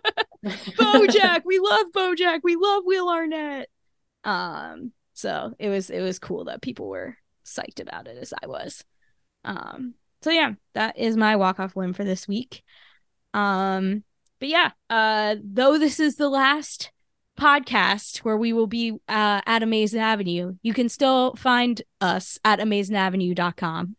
BoJack. We love BoJack. We love Will Arnett. Um, so it was, it was cool that people were psyched about it as I was. Um, so yeah, that is my walk-off limb for this week. Um, but yeah, uh, though this is the last podcast where we will be uh, at Amazing Avenue, you can still find us at amazing avenue dot com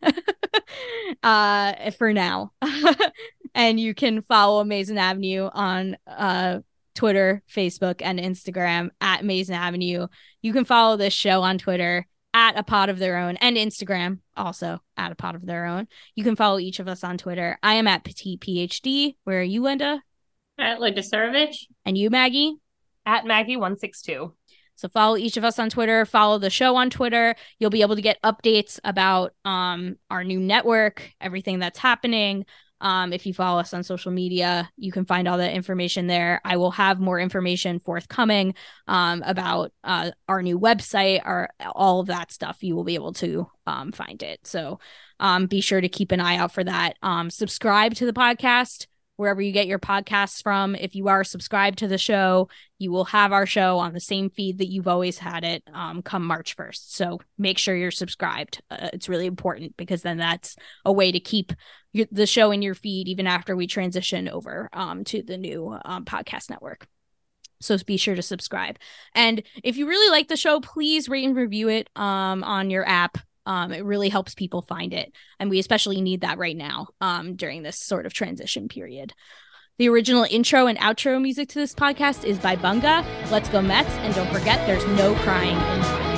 uh, for now. And you can follow Amazing Avenue on uh, Twitter, Facebook, and Instagram at Amazing Avenue. You can follow this show on Twitter at A Pod of Their Own, and Instagram also at A Pod of Their Own. You can follow each of us on Twitter. I am at Petite PhD. Where are you, Linda? At Linda Surovich. And you, Maggie? At Maggie one six two. So follow each of us on Twitter. Follow the show on Twitter. You'll be able to get updates about um our new network, everything that's happening. Um, if you follow us on social media, you can find all that information there. I will have more information forthcoming um, about uh, our new website, or all of that stuff. You will be able to um, find it. So um, be sure to keep an eye out for that. Um, subscribe to the podcast wherever you get your podcasts from. If you are subscribed to the show, you will have our show on the same feed that you've always had it um, come March first. So make sure you're subscribed. Uh, it's really important, because then that's a way to keep your, the show in your feed even after we transition over um, to the new um, podcast network. So be sure to subscribe. And if you really like the show, please rate and review it um, on your app. Um, it really helps people find it. And we especially need that right now um, during this sort of transition period. The original intro and outro music to this podcast is by Bunga. Let's go Mets. And don't forget, there's no crying in